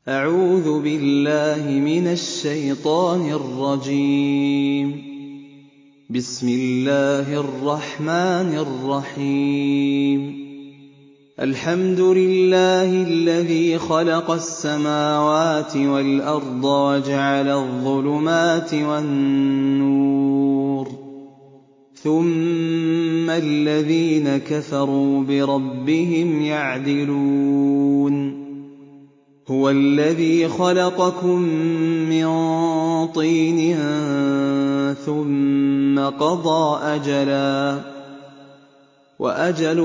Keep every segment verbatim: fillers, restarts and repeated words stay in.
أعوذ بالله من الشيطان الرجيم. بسم الله الرحمن الرحيم. الحمد لله الذي خلق السماوات والأرض وجعل الظلمات والنور، ثم الذين كفروا بربهم يعدلون. هو الذي خلقكم من طين ثم قضى أجلا، وأجل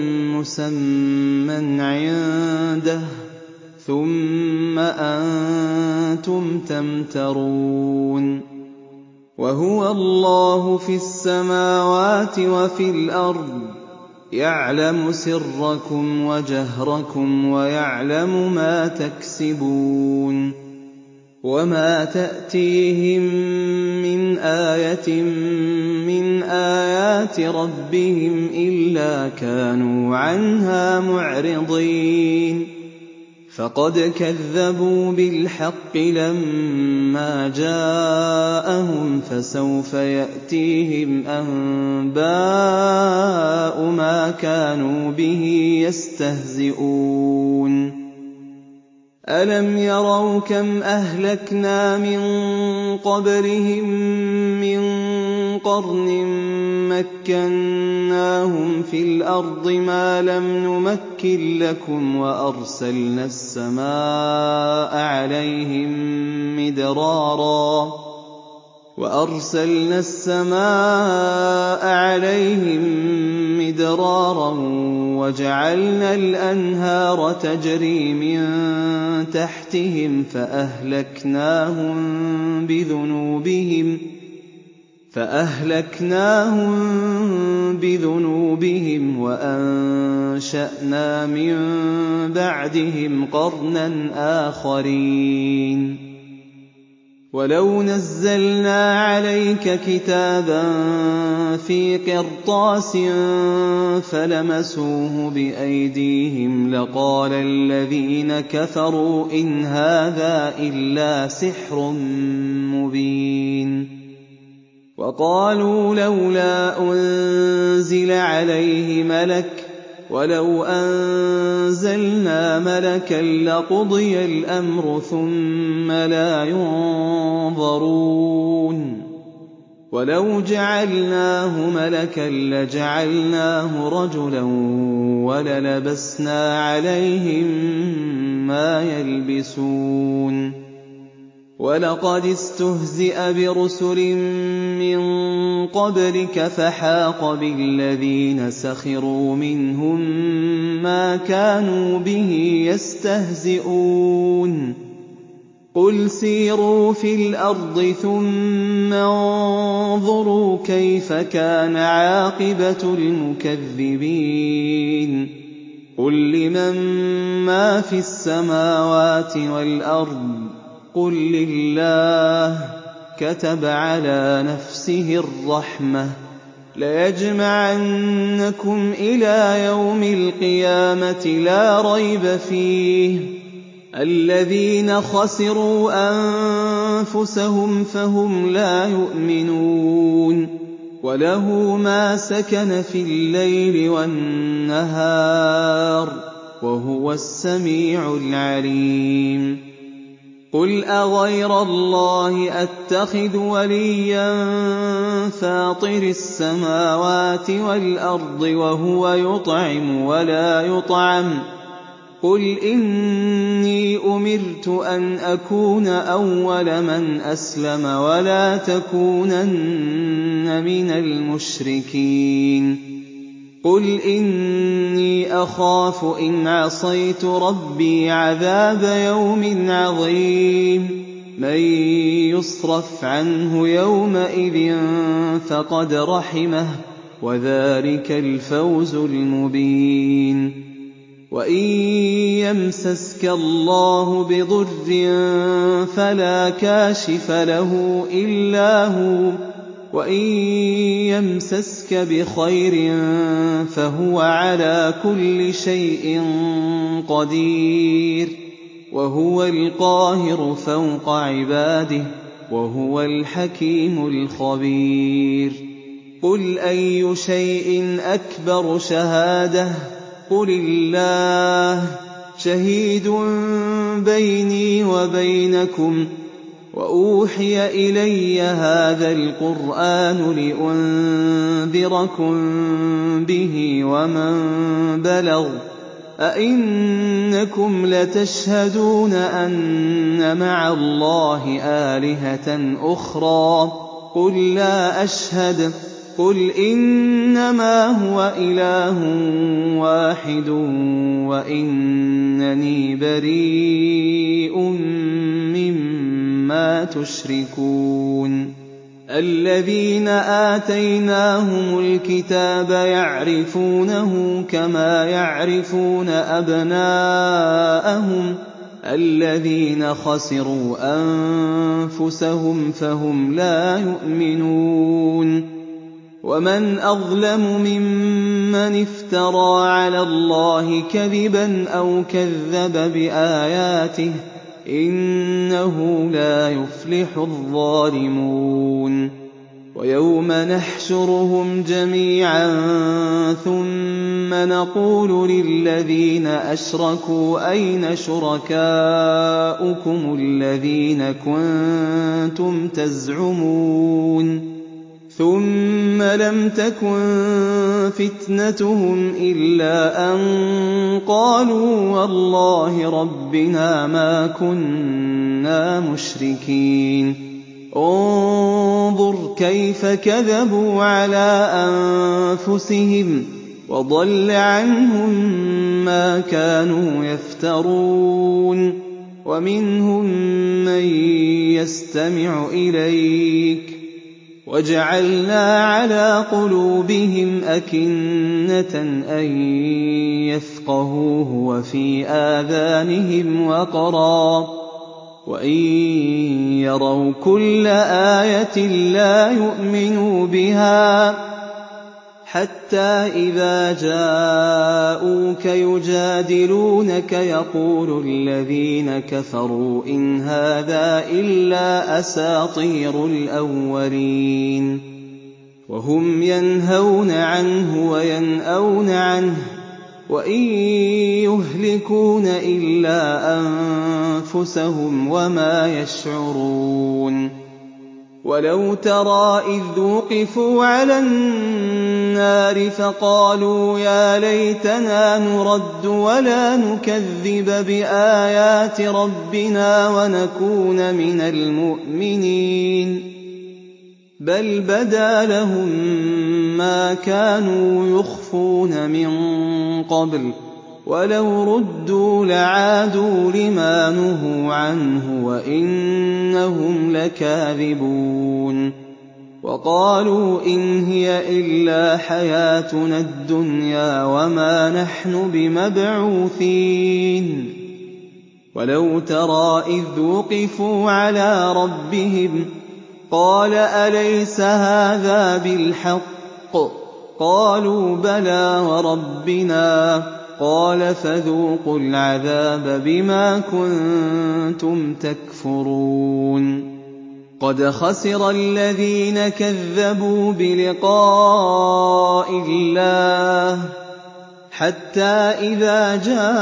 مسمى عنده، ثم أنتم تمترون. وهو الله في السماوات وفي الأرض، يعلم سركم وجهركم ويعلم ما تكسبون. وما تأتيهم من آية من آيات ربهم إلا كانوا عنها معرضين. فقد كذبوا بالحق لما جاءهم، فسوف يأتيهم أنباء ما كانوا به يستهزئون. ألم يروا كم أهلكنا من قبلهم من قرن مكناهم في الأرض ما لم نمكن لكم، وأرسلنا السماء عليهم مدرارا وأرسلنا السماء عليهم مدرارا وجعلنا الأنهار تجري من تحتهم فأهلكناهم بذنوبهم فأهلكناهم بذنوبهم وأنشأنا من بعدهم قرنا آخرين. ولو نزلنا عليك كتابا في قرطاس فلمسوه بأيديهم لقال الذين كفروا إن هذا إلا سحر مبين. وقالوا لولا أنزل عليه ملك، ولو أنزلنا ملكا لقضي الأمر ثم لا ينظرون. ولو جعلناه ملكا لجعلناه رجلا وللبسنا عليهم ما يلبسون. ولقد استهزئ برسل من قبلك فحاق بالذين سخروا منهم ما كانوا به يستهزئون. قل سيروا في الأرض ثم انظروا كيف كان عاقبة المكذبين. قل لمن ما في السماوات والأرض، قل لله. كتب على نفسه الرحمة ليجمعنكم إلى يوم القيامة لا ريب فيه. الذين خسروا أنفسهم فهم لا يؤمنون. وله ما سكن في الليل والنهار، وهو السميع العليم. قل أغير الله أتخذ وليا فاطر السماوات والأرض وهو يطعم ولا يطعم. قل إني أمرت أن أكون أول من أسلم ولا تكونن من المشركين. قل إني أخاف إن عصيت ربي عذاب يوم عظيم. من يصرف عنه يومئذ فقد رحمه، وذلك الفوز المبين. وإن يمسسك الله بضر فلا كاشف له إلا هو، وإن يمسسك بخير فهو على كل شيء قدير. وهو القاهر فوق عباده وهو الحكيم الخبير قل أي شيء أكبر شهادة قل الله شهيد بيني وبينكم وأوحي إلي هذا القرآن لأنذركم به ومن بلغ أئنكم لتشهدون أن مع الله آلهة أخرى قل لا أشهد قل إنما هو إله واحد وإنني بريء مما تشركون الذين آتيناهم الكتاب يعرفونه كما يعرفون أبناءهم الذين خسروا أنفسهم فهم لا يؤمنون ومن أظلم ممن افترى على الله كذبا أو كذب بآياته إنه لا يفلح الظالمون ويوم نحشرهم جميعا ثم نقول للذين أشركوا أين شركاؤكم الذين كنتم تزعمون ثم لم تكن فتنتهم إلا أن قالوا والله ربنا ما كنا مشركين انظر كيف كذبوا على أنفسهم وضل عنهم ما كانوا يفترون ومنهم من يستمع إليك وجعلنا على قلوبهم أكنة أن يفقهوه وفي آذانهم وقرا وإن يروا كل آية لا يؤمنوا بها حتى إذا جاءوك يجادلونك يقول الذين كفروا إن هذا إلا أساطير الأولين وهم ينهون عنه وينأون عنه وإن يهلكون إلا أنفسهم وما يشعرون ولو ترى إذ وقفوا على النار فقالوا يا ليتنا نرد ولا نكذب بآيات ربنا ونكون من المؤمنين بل بدا لهم ما كانوا يخفون من قبل ولو ردوا لعادوا لما نهوا عنه وإنهم لكاذبون وقالوا إن هي إلا حياتنا الدنيا وما نحن بمبعوثين ولو ترى إذ وقفوا على ربهم قال أليس هذا بالحق قالوا بلى وربنا قال فذوقوا العذاب بما كنتم تكفرون قد خسر الذين كذبوا بلقاء الله حتى إذا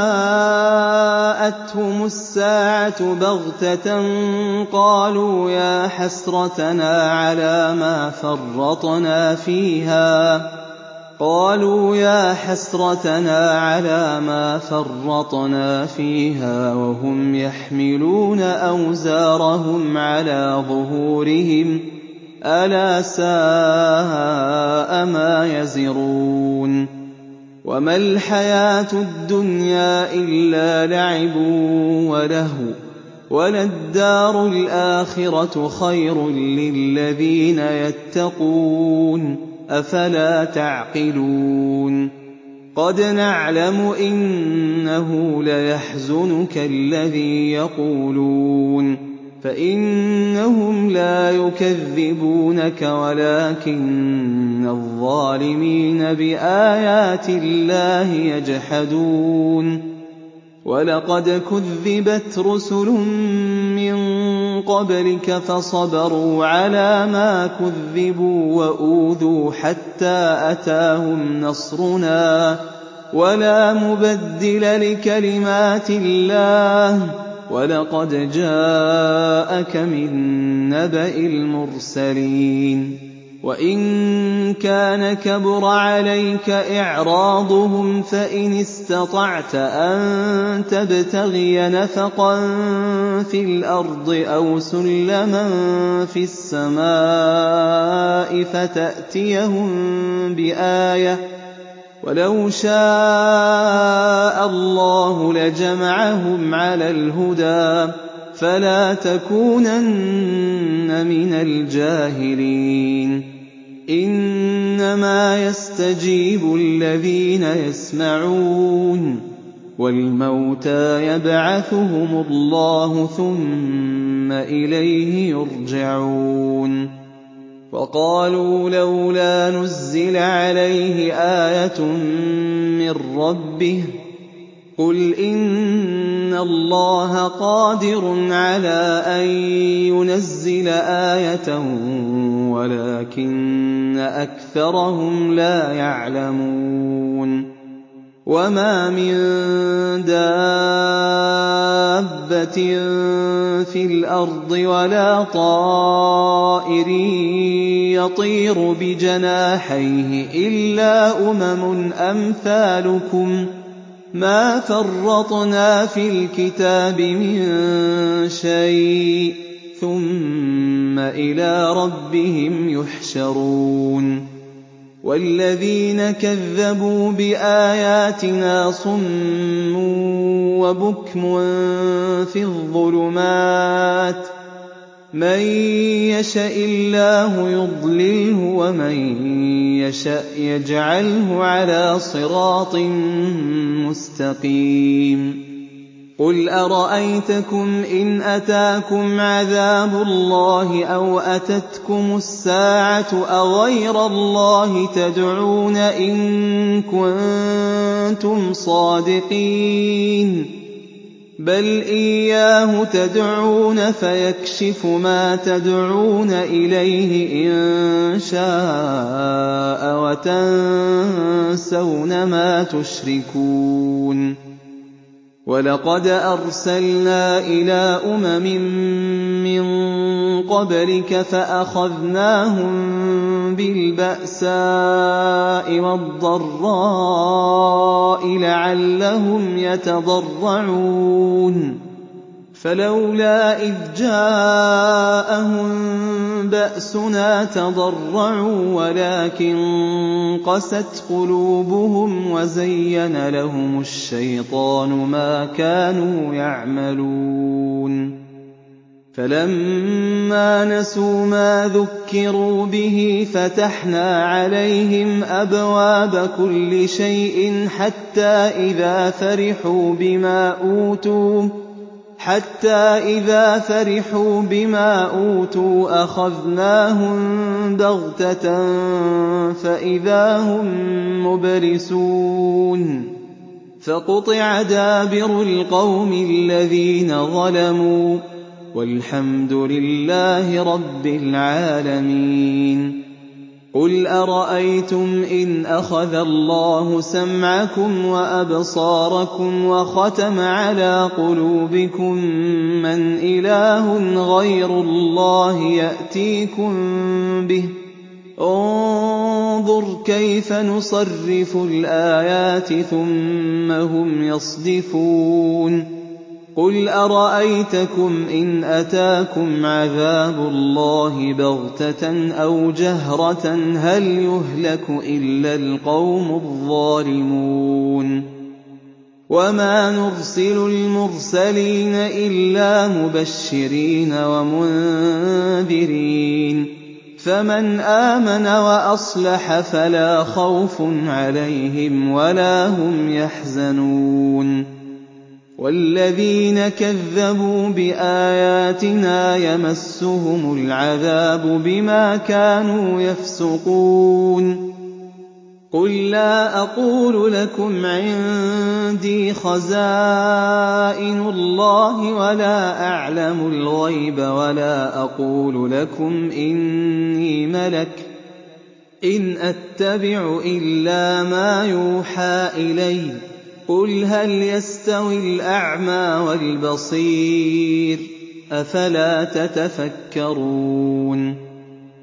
جاءتهم الساعة بغتة قالوا يا حسرتنا على ما فرطنا فيها قالوا يا حسرتنا على ما فرطنا فيها وهم يحملون أوزارهم على ظهورهم ألا ساء ما يزرون وما الحياة الدنيا إلا لعب ولهو وللدار الآخرة خير للذين يتقون أفلا تعقلون قد نعلم إنه ليحزنك الذي يقولون فإنهم لا يكذبونك ولكن الظالمين بآيات الله يجحدون وَلَقَدْ كُذِّبَتْ رُسُلٌ مِّن قَبْلِكَ فَصَبَرُوا عَلَىٰ مَا كُذِّبُوا وَأُوذُوا حَتَّىٰ أَتَاهُمْ نَصْرُنَا ۚ وَلَا مُبَدِّلَ لِكَلِمَاتِ اللَّهِ ۚ وَلَقَدْ جَاءَكَ مِن نَّبَإِ الْمُرْسَلِينَ. وَإِن كَانَ كَبُرَ عَلَيْكَ إِعْرَاضُهُمْ فَإِنِ اسْتَطَعْتَ أَن تَبْتَغِيَ نَفَقًا فِي الْأَرْضِ أَوْ سُلَّمًا فِي السَّمَاءِ فَتَأْتِيَهُم بِآيَةٍ ۚ وَلَوْ شَاءَ اللَّهُ لَجَمَعَهُمْ عَلَى الْهُدَىٰ فَلَا تَكُونَنَّ مِنَ الْجَاهِلِينَ. إِنَّمَا يَسْتَجِيبُ الَّذِينَ يَسْمَعُونَ ۘ وَالْمَوْتَىٰ يَبْعَثُهُمُ اللَّهُ ثُمَّ إِلَيْهِ يُرْجَعُونَ. وَقَالُوا لَوْلَا نُزِّلَ عَلَيْهِ آيَةٌ مِّن رَّبِّهِ ۖ قُلْ إِنَّ اللَّهَ قَادِرٌ عَلَىٰ أَن يُنَزِّلَ آيَةً وَلَٰكِنَّ أَكْثَرَهُمْ لَا يَعْلَمُونَ. وَمَا مِن دَابَّةٍ فِي الْأَرْضِ وَلَا طَائِرٍ يَطِيرُ بِجَنَاحَيْهِ إِلَّا أُمَمٌ أَمْثَالُكُم ۚ مَا فَرَّطْنَا فِي الْكِتَابِ مِن شَيْءٍ ۚ ثُمَّ إِلَىٰ رَبِّهِمْ يُحْشَرُونَ. وَالَّذِينَ كَذَّبُوا بِآيَاتِنَا صُمٌّ وَبُكْمٌ فِي الظُّلُمَاتِ ۗ مَن يَشَإِ اللَّهُ يُضْلِلْهُ وَمَن يَشَأْ يَجْعَلْهُ عَلَىٰ صِرَاطٍ مُّسْتَقِيمٍ. قُلْ أَرَأَيْتَكُمْ إِنْ أَتَاكُمْ عَذَابُ اللَّهِ أَوْ أَتَتْكُمُ السَّاعَةُ أَغَيْرَ اللَّهِ تَدْعُونَ إِن كُنتُمْ صَادِقِينَ. بَلْ إِيَّاهُ تَدْعُونَ فَيَكْشِفُ مَا تَدْعُونَ إِلَيْهِ إِن شَاءَ وَتَنسَوْنَ مَا تُشْرِكُونَ. وَلَقَدْ أَرْسَلْنَا إِلَىٰ أُمَمٍ مِّن قَبْلِكَ فَأَخَذْنَاهُم بِالْبَأْسَاءِ وَالضَّرَّاءِ لَعَلَّهُمْ يَتَضَرَّعُونَ. فَلَوْلَا إِذْ جَاءَهُم بَأْسُنَا تَضَرَّعُوا وَلَٰكِن قَسَتْ قُلُوبُهُمْ وَزَيَّنَ لَهُمُ الشَّيْطَانُ مَا كَانُوا يَعْمَلُونَ. فَلَمَّا نَسُوا مَا ذُكِّرُوا بِهِ فَتَحْنَا عَلَيْهِمْ أَبْوَابَ كُلِّ شَيْءٍ حَتَّىٰ إِذَا فَرِحُوا بِمَا أُوتُوا حَتَّىٰ إِذَا فَرِحُوا بِمَا أُوتُوا أَخَذْنَاهُم بَغْتَةً فَإِذَا هُم مُّبْلِسُونَ. فَقُطِعَ دَابِرُ الْقَوْمِ الَّذِينَ ظَلَمُوا ۚ وَالْحَمْدُ لِلَّهِ رَبِّ الْعَالَمِينَ. قُلْ أَرَأَيْتُمْ إِنْ أَخَذَ اللَّهُ سَمْعَكُمْ وَأَبْصَارَكُمْ وَخَتَمَ عَلَىٰ قُلُوبِكُم مَّنْ إِلَٰهٌ غَيْرُ اللَّهِ يَأْتِيكُم بِهِ ۗ انظُرْ كَيْفَ نُصَرِّفُ الْآيَاتِ ثُمَّ هُمْ يَصْدِفُونَ. قُلْ أَرَأَيْتَكُمْ إِنْ أَتَاكُمْ عَذَابُ اللَّهِ بَغْتَةً أَوْ جَهْرَةً هَلْ يُهْلَكُ إِلَّا الْقَوْمُ الظَّالِمُونَ. وَمَا نُرْسِلُ الْمُرْسَلِينَ إِلَّا مُبَشِّرِينَ وَمُنذِرِينَ ۖ فَمَنْ آمَنَ وَأَصْلَحَ فَلَا خَوْفٌ عَلَيْهِمْ وَلَا هُمْ يَحْزَنُونَ. وَالَّذِينَ كَذَّبُوا بِآيَاتِنَا يَمَسُّهُمُ الْعَذَابُ بِمَا كَانُوا يَفْسُقُونَ. قُل لَّا أَقُولُ لَكُمْ عِندِي خَزَائِنُ اللَّهِ وَلَا أَعْلَمُ الْغَيْبَ وَلَا أَقُولُ لَكُمْ إِنِّي مَلَكٌ ۖ إِنْ أَتَّبِعُ إِلَّا مَا يُوحَىٰ إِلَيَّ ۚ قُلْ هَلْ يَسْتَوِي الْأَعْمَىٰ وَالْبَصِيرُ ۚ أَفَلَا تَتَفَكَّرُونَ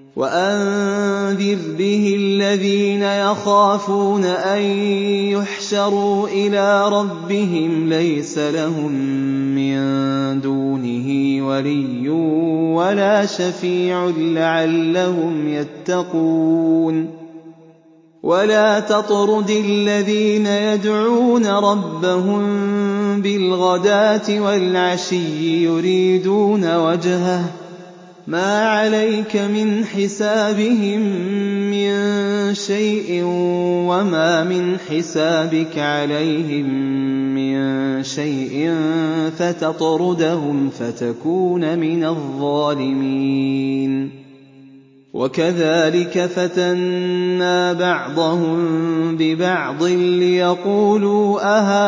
وَأَنذِرْ بِهِ الَّذِينَ يَخَافُونَ أَن يُحْشَرُوا إِلَىٰ رَبِّهِمْ لَيْسَ لَهُم مِّن دُونِهِ وَلِيٌّ وَلَا شَفِيعٌ لَّعَلَّهُمْ يَتَّقُونَ وَلَا تَطْرُدِ الَّذِينَ يَدْعُونَ رَبَّهُم بِالْغَدَاةِ وَالْعَشِيِّ يُرِيدُونَ وَجْهَهُ ۖ مَا عَلَيْكَ مِنْ حِسَابِهِم مِّن شَيْءٍ وَمَا مِنْ حِسَابِكَ عَلَيْهِم مِّن شَيْءٍ فَتَطْرُدَهُمْ فَتَكُونَ مِنَ الظَّالِمِينَ وَكَذَٰلِكَ فَتَنَّا بَعْضَهُم بِبَعْضٍ لِّيَقُولُوا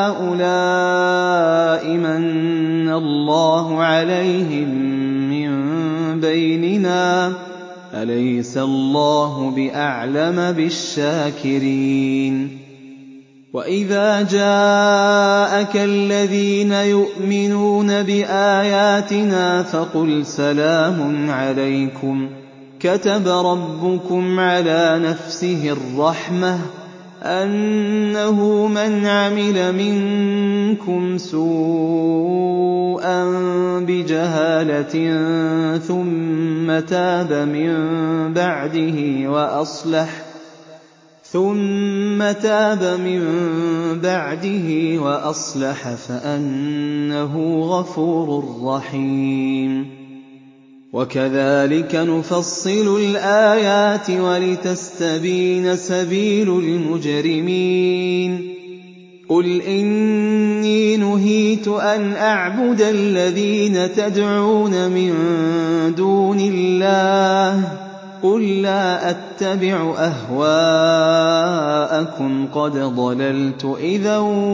أَهَٰؤُلَاءِ مَنَّ اللَّهُ عَلَيْهِم مِّن بَيْنِنَا ۗ أَلَيْسَ اللَّهُ بِأَعْلَمَ بِالشَّاكِرِينَ وَإِذَا جَاءَكَ الَّذِينَ يُؤْمِنُونَ بِآيَاتِنَا فَقُلْ سَلَامٌ عَلَيْكُمْ ۖ كَتَبَ رَبُّكُمْ عَلَىٰ نَفْسِهِ الرَّحْمَةَ ۖ أَنَّهُ مَنْ عَمِلَ مِنكُمْ سُوءًا بِجَهَالَةٍ ثُمَّ تَابَ مِن بَعْدِهِ وَأَصْلَحَ ثُمَّ تَابَ مِن بَعْدِهِ وَأَصْلَحَ فَأَنَّهُ غَفُورٌ رَّحِيمٌ وَكَذَٰلِكَ نُفَصِّلُ الْآيَاتِ وَلِتَسْتَبِينَ سَبِيلُ الْمُجْرِمِينَ قُلْ إِنِّي نُهِيتُ أَنْ أَعْبُدَ الَّذِينَ تَدْعُونَ مِن دُونِ اللَّهِ ۚ قُل لَّا أَتَّبِعُ أَهْوَاءَكُمْ قَدْ ضَلَلْتُ إِذًا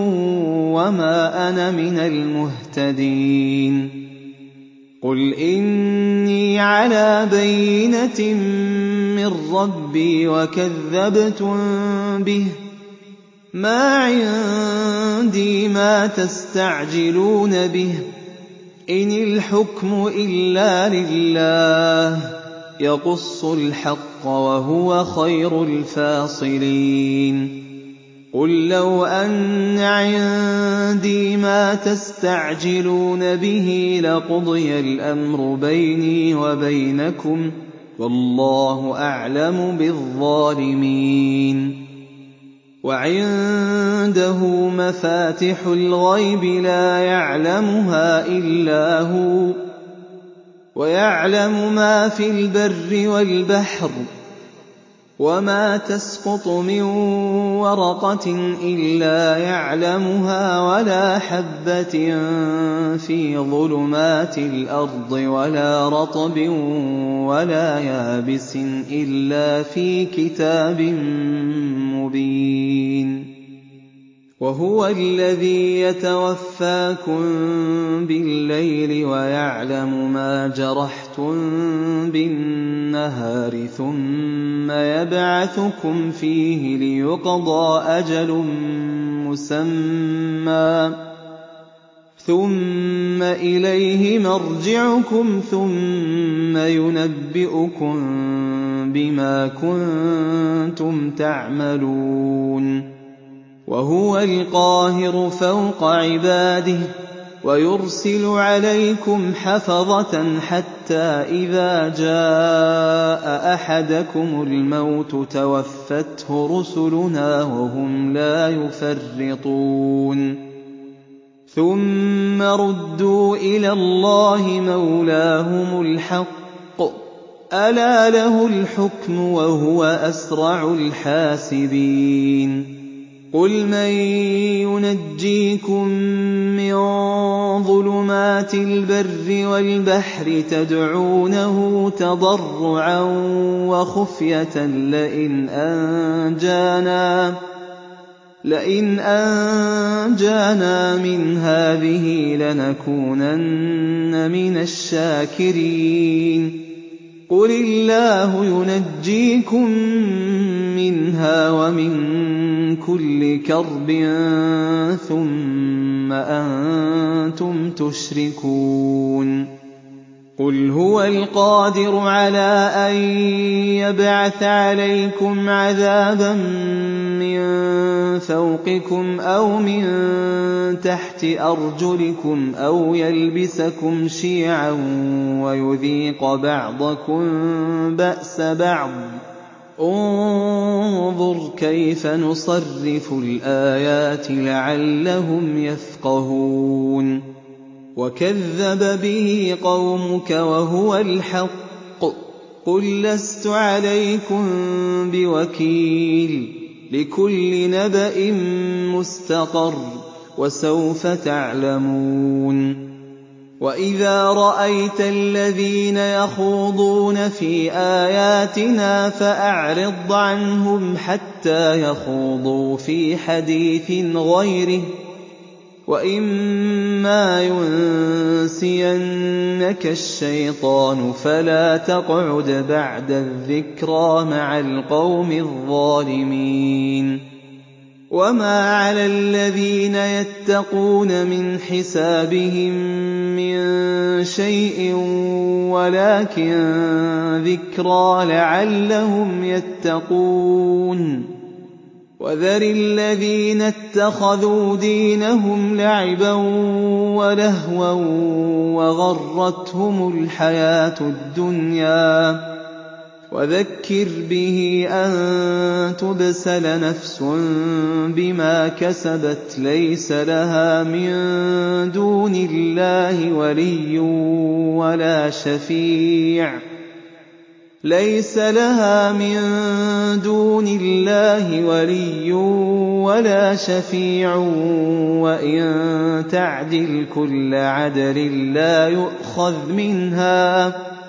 وَمَا أَنَا مِنَ الْمُهْتَدِينَ قُلْ إِنِّي عَلَىٰ بَيِّنَةٍ مِّن رَّبِّي وَكَذَّبْتُم بِهِ ۚ مَا عِندِي مَا تَسْتَعْجِلُونَ بِهِ ۚ إِنِ الْحُكْمُ إِلَّا لِلَّهِ ۖ يَقُصُّ الْحَقَّ وَهُوَ خَيْرُ الْفَاصِلِينَ قُل لَّوْ أَنَّ عِندِي مَا تَسْتَعْجِلُونَ بِهِ لَقُضِيَ الْأَمْرُ بَيْنِي وَبَيْنَكُمْ ۗ وَاللَّهُ أَعْلَمُ بِالظَّالِمِينَ وَعِندَهُ مَفَاتِحُ الْغَيْبِ لَا يَعْلَمُهَا إِلَّا هُوَ ۚ وَيَعْلَمُ مَا فِي الْبَرِّ وَالْبَحْرِ ۚ وَمَا تَسْقُطُ مِن وَرَقَةٍ إِلَّا يَعْلَمُهَا وَلَا حَبَّةٍ فِي ظُلُمَاتِ الْأَرْضِ وَلَا رَطْبٍ وَلَا يَابِسٍ إِلَّا فِي كِتَابٍ مُّبِينٍ وَهُوَ الَّذِي يَتَوَفَّاكُم بِاللَّيْلِ وَيَعْلَمُ مَا جَرَحْتُم بِالنَّهَارِ ثُمَّ يَبْعَثُكُمْ فِيهِ لِيُقْضَىٰ أَجَلٌ مُّسَمًّى ۖ ثُمَّ إِلَيْهِ مَرْجِعُكُمْ ثُمَّ يُنَبِّئُكُم بِمَا كُنتُمْ تَعْمَلُونَ وَهُوَ الْقَاهِرُ فَوْقَ عِبَادِهِ وَيُرْسِلُ عَلَيْكُمْ حَفَظَةً حَتَّىٰ إِذَا جَاءَ أَحَدَكُمُ الْمَوْتُ تَوَفَّتْهُ رُسُلُنَا وَهُمْ لَا يُفَرِّطُونَ ثُمَّ رُدُّوا إِلَى اللَّهِ مَوْلَاهُمُ الْحَقِّ ۚ أَلَا لَهُ الْحُكْمُ وَهُوَ أَسْرَعُ الْحَاسِبِينَ قُلْ مَن يُنَجِّيكُم مِّن ظُلُمَاتِ الْبَرِّ وَالْبَحْرِ تَدْعُونَهُ تَضَرُّعًا وَخُفْيَةً لَّئِنْ أَنجَانَا لئن أنجانا من هذه لنكونن من الشاكرين قل الله ينجيكم منها ومن كل كرب ثم أنتم تشركون قل هو القادر على أن يبعث عليكم عذابا من فوقكم أو من تحت أرجلكم أو يلبسكم شيعا ويذيق بعضكم بأس بعض انظر كيف نصرف الآيات لعلهم يفقهون وكذب به قومك وهو الحق قل لست عليكم بوكيل لكل نبأ مستقر وسوف تعلمون وإذا رأيت الذين يخوضون في آياتنا فأعرض عنهم حتى يخوضوا في حديث غيره وإما ينسينك الشيطان فلا تقعد بعد الذكرى مع القوم الظالمين وما على الذين يتقون من حسابهم من شيء ولكن ذكرى لعلهم يتقون وذر الذين اتخذوا دينهم لعبا ولهوا وغرتهم الحياة الدنيا وذكر به أن تبسل نفس بما كسبت ليس لها من دون الله ولي ولا شفيع ليس لها من دون الله ولي ولا شفيع وإن تعدل كل عدل لا يؤخذ منها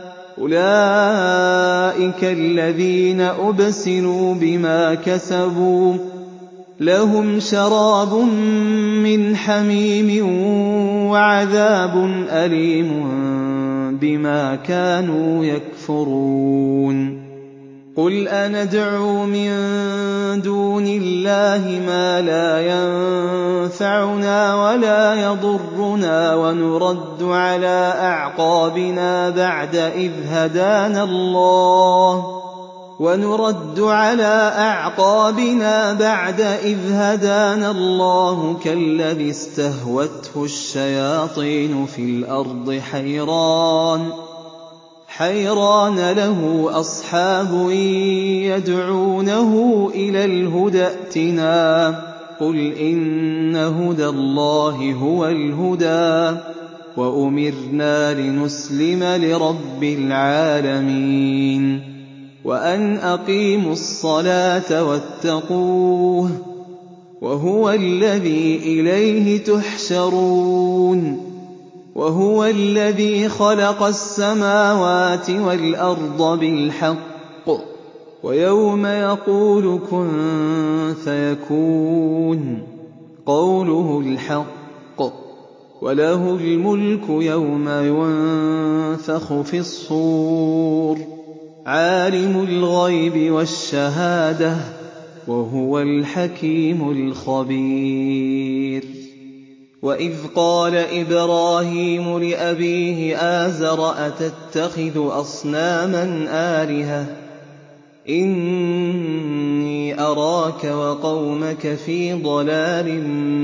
أولئك الذين أبسلوا بما كسبوا لهم شراب من حميم وعذاب أليم بما كانوا يكفرون قل أندعو من دون الله ما لا ينفعنا ولا يضرنا ونرد على أعقابنا بعد إذ هدانا الله ونرد على أعقابنا بعد إذ هدانا الله كالذي استهوته الشياطين في الأرض حيران حيران له أصحاب يدعونه إلى الهدى ائتنا قل إن هدى الله هو الهدى وأمرنا لنسلم لرب العالمين وأن أقيموا الصلاة واتقوه وهو الذي إليه تحشرون وهو الذي خلق السماوات والأرض بالحق ويوم يقول كن فيكون قوله الحق وله الملك يوم ينفخ في الصور عالم الغيب والشهادة وهو الحكيم الخبير وإذ قال إبراهيم لأبيه آزر أتتخذ أصناما آلهة إني أراك وقومك في ضلال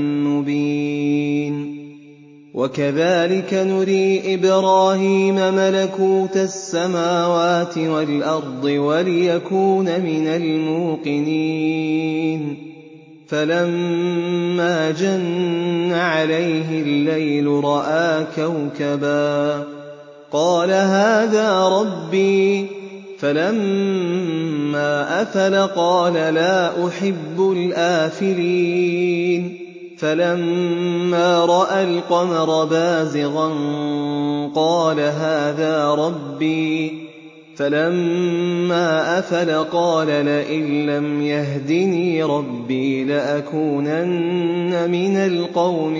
مبين وكذلك نري إبراهيم ملكوت السماوات والأرض وليكون من الموقنين فلما جن عليه الليل رأى كوكبا قال هذا ربي فَلَمَّا أَفَلَ قَالَ لَا أُحِبُّ الْآفِلِينَ فَلَمَّا رَأَى الْقَمَرَ بَازِغًا قَالَ هَٰذَا رَبِّي فَلَمَّا أَفَلَ قَالَ لَئِن لَّمْ يَهْدِنِي رَبِّي لَأَكُونَنَّ مِنَ الْقَوْمِ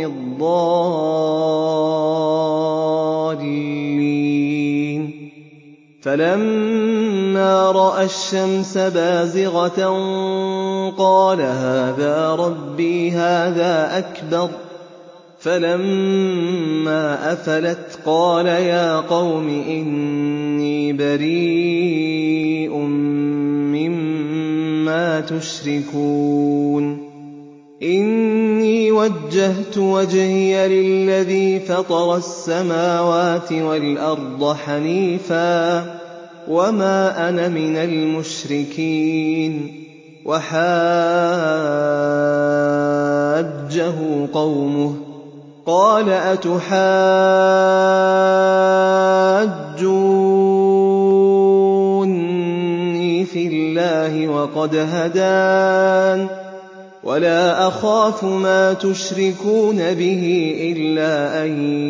الضَّالِّينَ فَلَمَّا رَأَى الشَّمْسَ بَازِغَةً قَالَ هَٰذَا رَبِّي هَٰذَا أَكْبَرُ فَلَمَّا أَفَلَتْ قَالَ يَا قَوْمِ إِنِّي بَرِيءٌ مِّمَّا تُشْرِكُونَ إِنِّي وَجَّهْتُ وَجْهِيَ لِلَّذِي فَطَرَ السَّمَاوَاتِ وَالْأَرْضَ حَنِيفًا وَمَا أَنَا مِنَ الْمُشْرِكِينَ وَحَاجَّهُ قَوْمُهُ قَالَ أَتُحَاجُّونِّي فِي اللَّهِ وَقَدْ هَدَانِ وَلَا أَخَافُ مَا تُشْرِكُونَ بِهِ إِلَّا أَن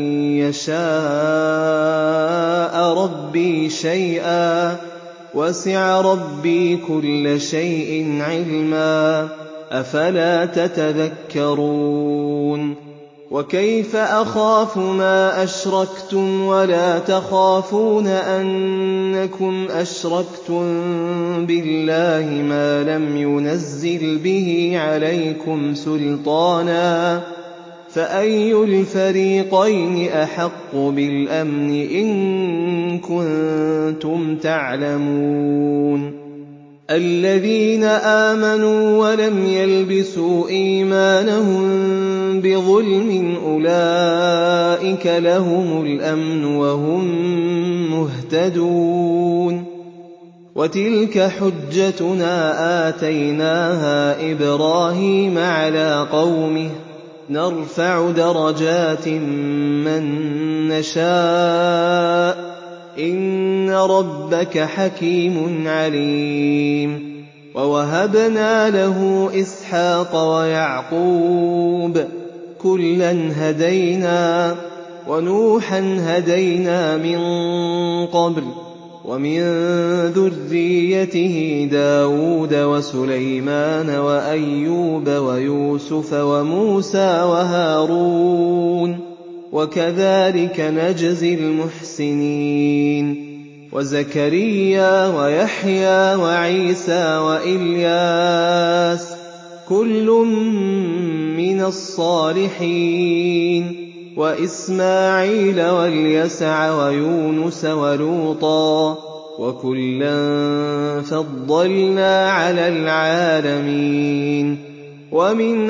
يَشَاءَ رَبِّي شَيْئًا وَسِعَ رَبِّي كُلَّ شَيْءٍ عِلْمًا أَفَلَا تَتَذَكَّرُونَ وَكَيْفَ أَخَافُ مَا أَشْرَكْتُمْ وَلَا تَخَافُونَ أَنَّكُمْ أَشْرَكْتُم بِاللَّهِ مَا لَمْ يُنَزِّلْ بِهِ عَلَيْكُمْ سُلْطَانًا فَأَيُّ الْفَرِيقَيْنِ أَحَقُّ بِالْأَمْنِ إِن كُنتُمْ تَعْلَمُونَ الَّذِينَ آمَنُوا وَلَمْ يَلْبِسُوا إِيمَانَهُم بِظُلْمٍ أُولَٰئِكَ لَهُمُ الْأَمْنُ وَهُم مُّهْتَدُونَ وَتِلْكَ حُجَّتُنَا آتَيْنَاهَا إِبْرَاهِيمَ عَلَىٰ قَوْمِهِ نَرْفَعُ دَرَجَاتٍ مَّن نَّشَاءُ ۗ إِنَّ رَبَّكَ حَكِيمٌ عَلِيمٌ وَوَهَبْنَا لَهُ إِسْحَاقَ وَيَعْقُوبَ ۚ كُلًّا هَدَيْنَا وَنُوحًا هَدَيْنَا مِن قَبْلُ ۖ وَمِن ذُرِّيَّتِهِ دَاوُودَ وَسُلَيْمَانَ وَأَيُّوبَ وَيُوسُفَ وَمُوسَىٰ وَهَارُونَ ۚ وَكَذَٰلِكَ نَجْزِي الْمُحْسِنِينَ وَزَكَرِيَّا وَيَحْيَىٰ وَعِيسَىٰ وَإِلْيَاسَ ۖ كُلٌّ مِّنَ الصَّالِحِينَ وَإِسْمَاعِيلَ وَالْيَسَعَ وَيُونُسَ وَلُوطًا ۚ وَكُلًّا فَضَّلْنَا عَلَى الْعَالَمِينَ وَمِنْ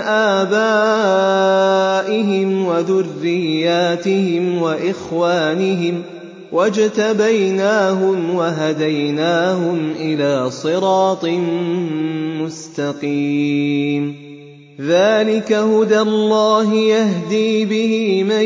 آبَائِهِمْ وَذُرِّيَّاتِهِمْ وَإِخْوَانِهِمْ ۖ وَاجْتَبَيْنَاهُمْ وَهَدَيْنَاهُمْ إِلَىٰ صِرَاطٍ مُّسْتَقِيمٍ ذَٰلِكَ هُدَى اللَّهِ يَهْدِي بِهِ مَن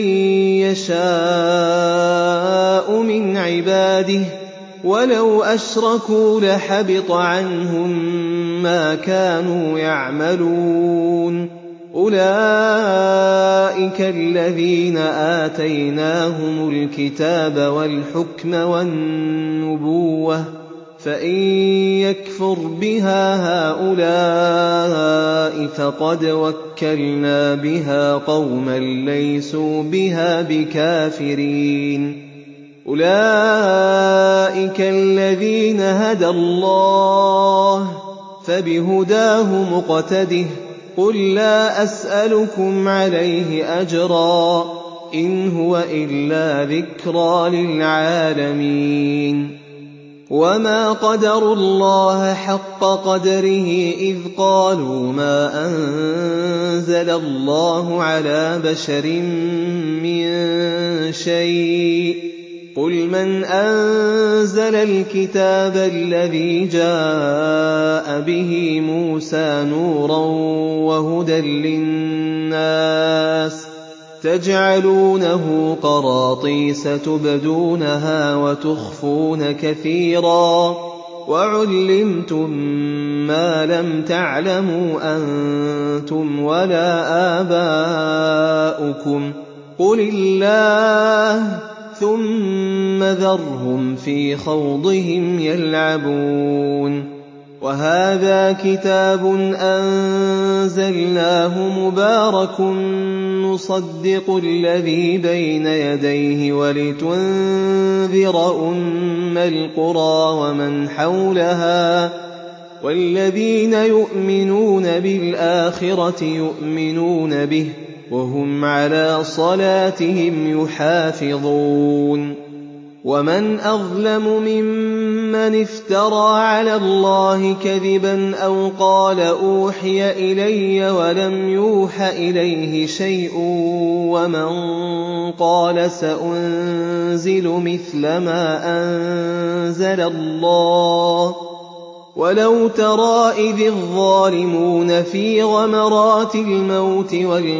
يَشَاءُ مِنْ عِبَادِهِ ۚ وَلَوْ أَشْرَكُوا لَحَبِطَ عَنْهُم مَّا كَانُوا يَعْمَلُونَ أُولَٰئِكَ الَّذِينَ آتَيْنَاهُمُ الْكِتَابَ وَالْحُكْمَ وَالنُّبُوَّةَ ۚ فَإِن يَكْفُرْ بِهَا هَٰؤُلَاءِ فَقَدْ وَكَّلْنَا بِهَا قَوْمًا لَّيْسُوا بِهَا بِكَافِرِينَ أُولَٰئِكَ الَّذِينَ هَدَى اللَّهُ ۖ فَبِهُدَاهُ مُقْتَدِهْ ۗ قُل لَّا أَسْأَلُكُمْ عَلَيْهِ أَجْرًا ۖ إِنْ هُوَ إِلَّا ذِكْرَىٰ لِلْعَالَمِينَ وَمَا قَدَرُوا اللَّهَ حَقَّ قَدْرِهِ إِذْ قَالُوا مَا أَنزَلَ اللَّهُ عَلَىٰ بَشَرٍ مِّن شَيْءٍ ۗ قُلْ مَنْ أَنزَلَ الْكِتَابَ الَّذِي جَاءَ بِهِ مُوسَىٰ نُورًا وَهُدًى لِّلنَّاسِ تَجْعَلُونَهُ قَرَاطِيسَ تُبْدُونَهَا وَتُخْفُونَ كَثِيرًا وَعُلِّمْتُم مَّا لَمْ تَعْلَمُوا أَنتُمْ وَلَا آبَاؤُكُمْ ۖ قُلِ اللَّهُ ثُمَّ ذَرْهُمْ فِي خَوْضِهِمْ يَلْعَبُونَ وَهَٰذَا كِتَابٌ أَنزَلْنَاهُ مُبَارَكٌ مُّصَدِّقُ الَّذِي بَيْنَ يَدَيْهِ وَلِتُنذِرَ أُمَّ الْقُرَىٰ وَمَنْ حَوْلَهَا ۚ وَالَّذِينَ يُؤْمِنُونَ بِالْآخِرَةِ يُؤْمِنُونَ بِهِ وَهُمْ عَلَىٰ صَلَاتِهِمْ يُحَافِظُونَ وَمَنْ أَظْلَمُ مِمَّنِ افْتَرَىٰ عَلَى اللَّهِ كَذِبًا أَوْ قَالَ أُوحِيَ إِلَيَّ وَلَمْ يُوحَ إِلَيْهِ شَيْءٌ وَمَن قَالَ سَأُنزِلُ مِثْلَ مَا أَنزَلَ اللَّهُ ۗ وَلَوْ تَرَىٰ إِذِ الظَّالِمُونَ فِي غَمَرَاتِ الْمَوْتِ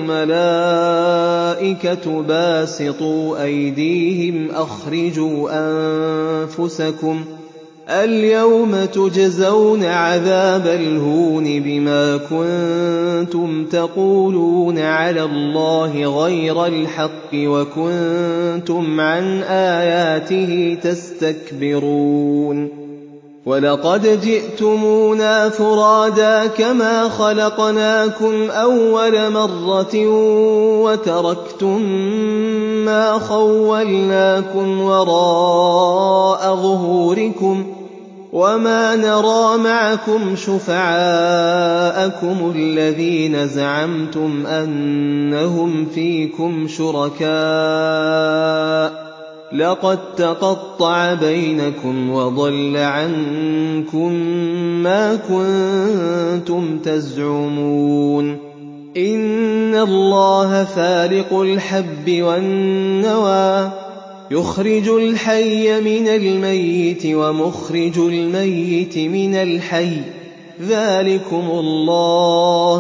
وَالْمَلَائِكَةُ بَاسِطُو أَيْدِيهِمْ أَخْرِجُوا أَنفُسَكُمُ الْيَوْمَ تُجْزَوْنَ عَذَابَ الْهُونِ بِمَا كُنتُمْ تَقُولُونَ عَلَى اللَّهِ غَيْرَ الْحَقِّ وَكُنتُمْ عَنْ آيَاتِهِ تَسْتَكْبِرُونَ وَلَقَدْ جِئْتُمُونَا فُرَادَىٰ كَمَا خَلَقْنَاكُمْ أَوَّلَ مَرَّةٍ وَتَرَكْتُم مَّا خَوَّلْنَاكُمْ وَرَاءَ ظُهُورِكُمْ وَمَا نَرَىٰ مَعَكُمْ شُفَعَاءَكُمُ الَّذِينَ زَعَمْتُمْ أَنَّهُمْ فِيكُمْ شُرَكَاءُ ۚ لَقَد تَّقَطَّعَ بَيْنَكُمْ وَضَلَّ عَنكُم مَّا كُنتُمْ تَزْعُمُونَ إِنَّ اللَّهَ فَالِقُ الْحَبِّ وَالنَّوَىٰ يُخْرِجُ الْحَيَّ مِنَ الْمَيِّتِ وَمُخْرِجُ الْمَيِّتِ مِنَ الْحَيِّ ۚ ذَٰلِكُمُ اللَّهُ ۖ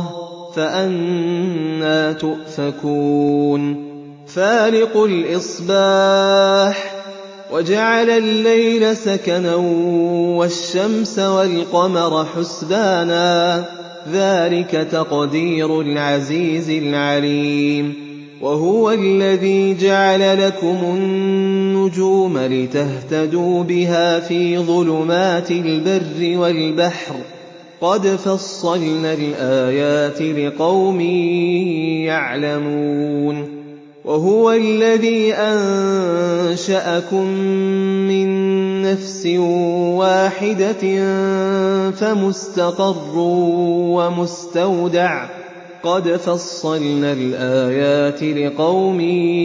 فَأَنَّىٰ تُؤْفَكُونَ فَالِقُ الْإِصْبَاحِ وَجَعَلَ اللَّيْلَ سَكَنًا وَالشَّمْسَ وَالْقَمَرَ حُسْبَانًا ۚ ذَٰلِكَ تَقْدِيرُ الْعَزِيزِ الْعَلِيمِ وَهُوَ الَّذِي جَعَلَ لَكُمُ النُّجُومَ لِتَهْتَدُوا بِهَا فِي ظُلُمَاتِ الْبَرِّ وَالْبَحْرِ ۗ قَدْ فَصَّلْنَا الْآيَاتِ لِقَوْمٍ يَعْلَمُونَ وَهُوَ الَّذِي أَنشَأَكُم مِّن نَّفْسٍ وَاحِدَةٍ فَمُسْتَقَرٌّ وَمُسْتَوْدَعٌ ۗ قَدْ فَصَّلْنَا الْآيَاتِ لِقَوْمٍ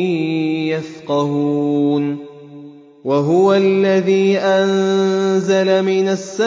يَفْقَهُونَ وَهُوَ الَّذِي أَنزَلَ مِنَ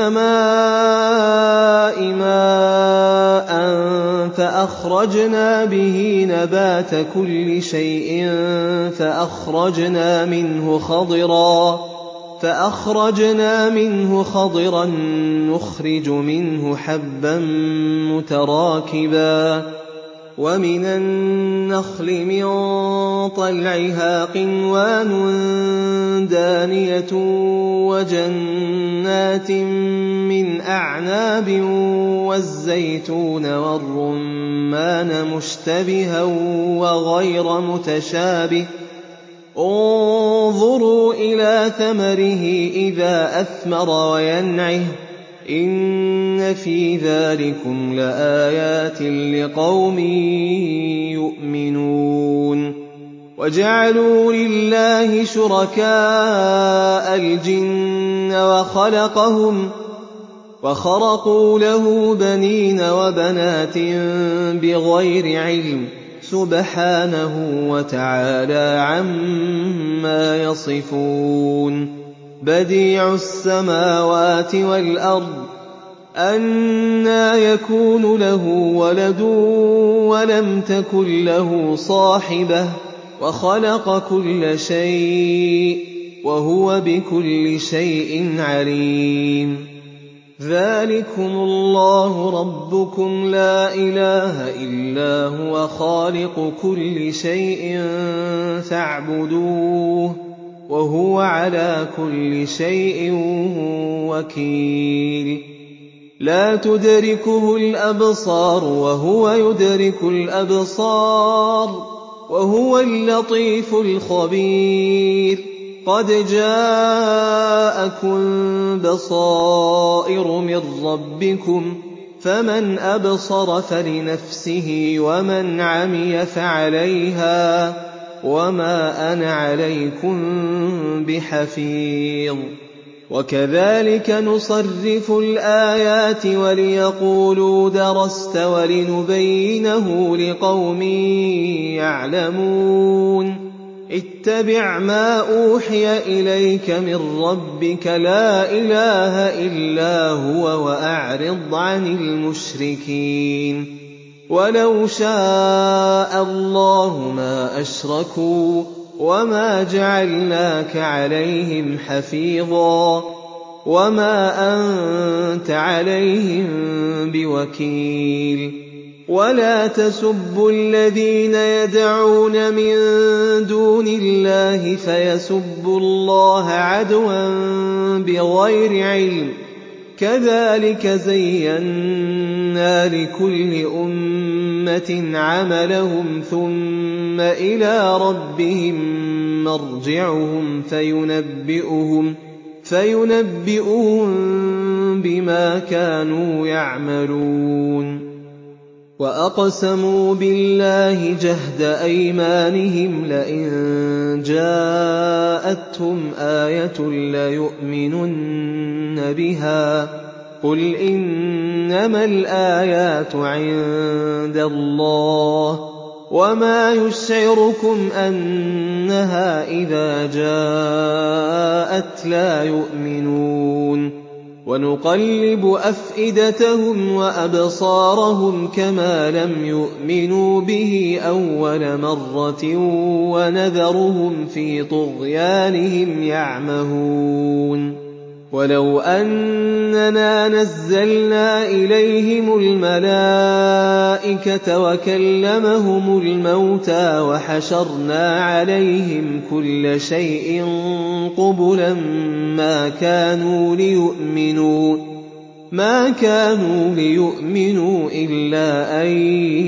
السَّمَاءِ مَاءً فَأَخْرَجْنَا بِهِ نَبَاتَ كُلِّ شَيْءٍ فَأَخْرَجْنَا مِنْهُ خَضِرًا فَأَخْرَجْنَا مِنْهُ خَضِرًا نُّخْرِجُ مِنْهُ حَبًّا مُّتَرَاكِبًا وَمِنَ النَّخْلِ مِن طَلْعِهَا قِنْوَانٌ دَانِيَةٌ وَجَنَّاتٍ مِّنْ أَعْنَابٍ وَالزَّيْتُونَ وَالرُّمَّانَ مُشْتَبِهًا وَغَيْرَ مُتَشَابِهٍ ۗ انظُرُوا إِلَىٰ ثَمَرِهِ إِذَا أَثْمَرَ وَيَنْعِهِ ۚ إِنَّ فِي ذَٰلِكُمْ لَآيَاتٍ لِّقَوْمٍ يُؤْمِنُونَ وَجَعَلُوا لِلَّهِ شُرَكَاءَ الْجِنَّ وَخَلَقَهُمْ وَخَرَقُوا لَهُ بَنِينَ وَبَنَاتٍ بِغَيْرِ عِلْمٍ ۚ سُبْحَانَهُ وَتَعَالَىٰ عَمَّا يَصِفُونَ بَدِيعُ السَّمَاوَاتِ وَالْأَرْضِ أَنَّىٰ يَكُونُ لَهُ وَلَدٌ وَلَمْ تَكُن لَّهُ صَاحِبَةٌ ۖ وَخَلَقَ كُلَّ شَيْءٍ ۖ وَهُوَ بِكُلِّ شَيْءٍ عَلِيمٌ ذَٰلِكُمُ اللَّهُ رَبُّكُمْ لَا إِلَٰهَ إِلَّا هُوَ خَالِقُ كُلِّ شَيْءٍ فَاعْبُدُوهُ وهو على كل شيء وكيل لا تدركه الأبصار وهو يدرك الأبصار وهو اللطيف الخبير قد جاءكم بصائر من ربكم فمن أبصر فلنفسه ومن عمي فعليها وما أنا عليكم بحفيظ وكذلك نصرف الآيات وليقولوا درست ولنبينه لقوم يعلمون اتبع ما أوحي إليك من ربك لا إله إلا هو وأعرض عن المشركين ولو شاء الله ما أشركوا وما جعلناك عليهم حفيظا وما أنت عليهم بوكيل ولا تسبوا الذين يدعون من دون الله فيسبوا الله عدوا بغير علم كذلك زينا لكل أمة عملهم ثم إلى ربهم مرجعهم فينبئهم, فينبئهم بما كانوا يعملون وأقسموا بالله جهد أيمانهم لئن جاءتهم آية ليؤمنن بها قل إنما الآيات عند الله وما يشعركم أنها إذا جاءت لا يؤمنون ونقلب أفئدتهم وأبصارهم كما لم يؤمنوا به أول مرة ونذرهم في طغيانهم يعمهون ولو أننا نزلنا إليهم الملائكة وكلمهم الموتى وحشرنا عليهم كل شيء قبلا ما كانوا ليؤمنوا ما كانوا ليؤمنوا إلا أن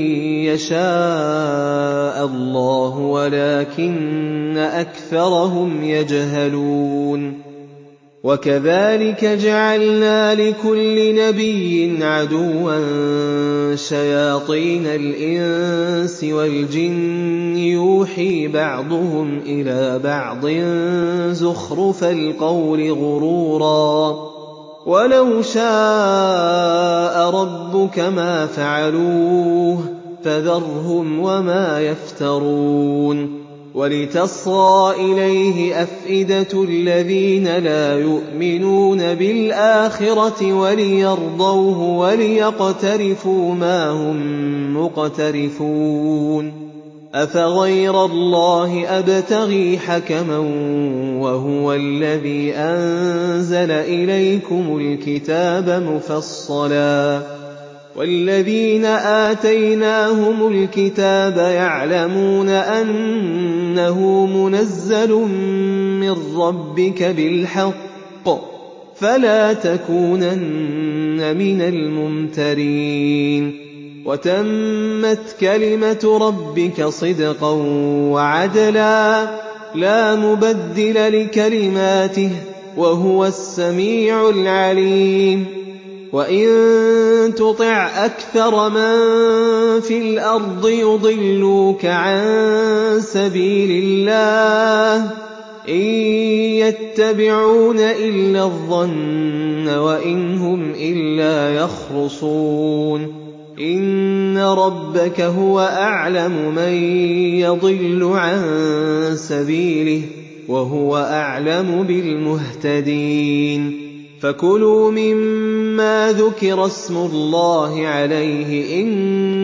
يشاء الله ولكن أكثرهم يجهلون وكذلك جعلنا لكل نبي عدوا شياطين الإنس والجن يوحي بعضهم إلى بعض زخرف القول غرورا ولو شاء ربك ما فعلوه فذرهم وما يفترون ولتصغى إليه أفئدة الذين لا يؤمنون بالآخرة وليرضوه وليقترفوا ما هم مقترفون أفغير الله أبتغي حكما وهو الذي أنزل إليكم الكتاب مفصلا والذين آتيناهم الكتاب يعلمون أنه منزل من ربك بالحق فلا تكونن من الممترين وتمت كلمة ربك صدقا وعدلا لا مبدل لكلماته وهو السميع العليم وإن تطع أكثر من في الأرض يضلوك عن سبيل الله إن يتبعون إلا الظن وإن هم إلا يخرصون إن ربك هو أعلم من يضل عن سبيله وهو أعلم بالمهتدين فكلوا مما ذكر اسم الله عليه إن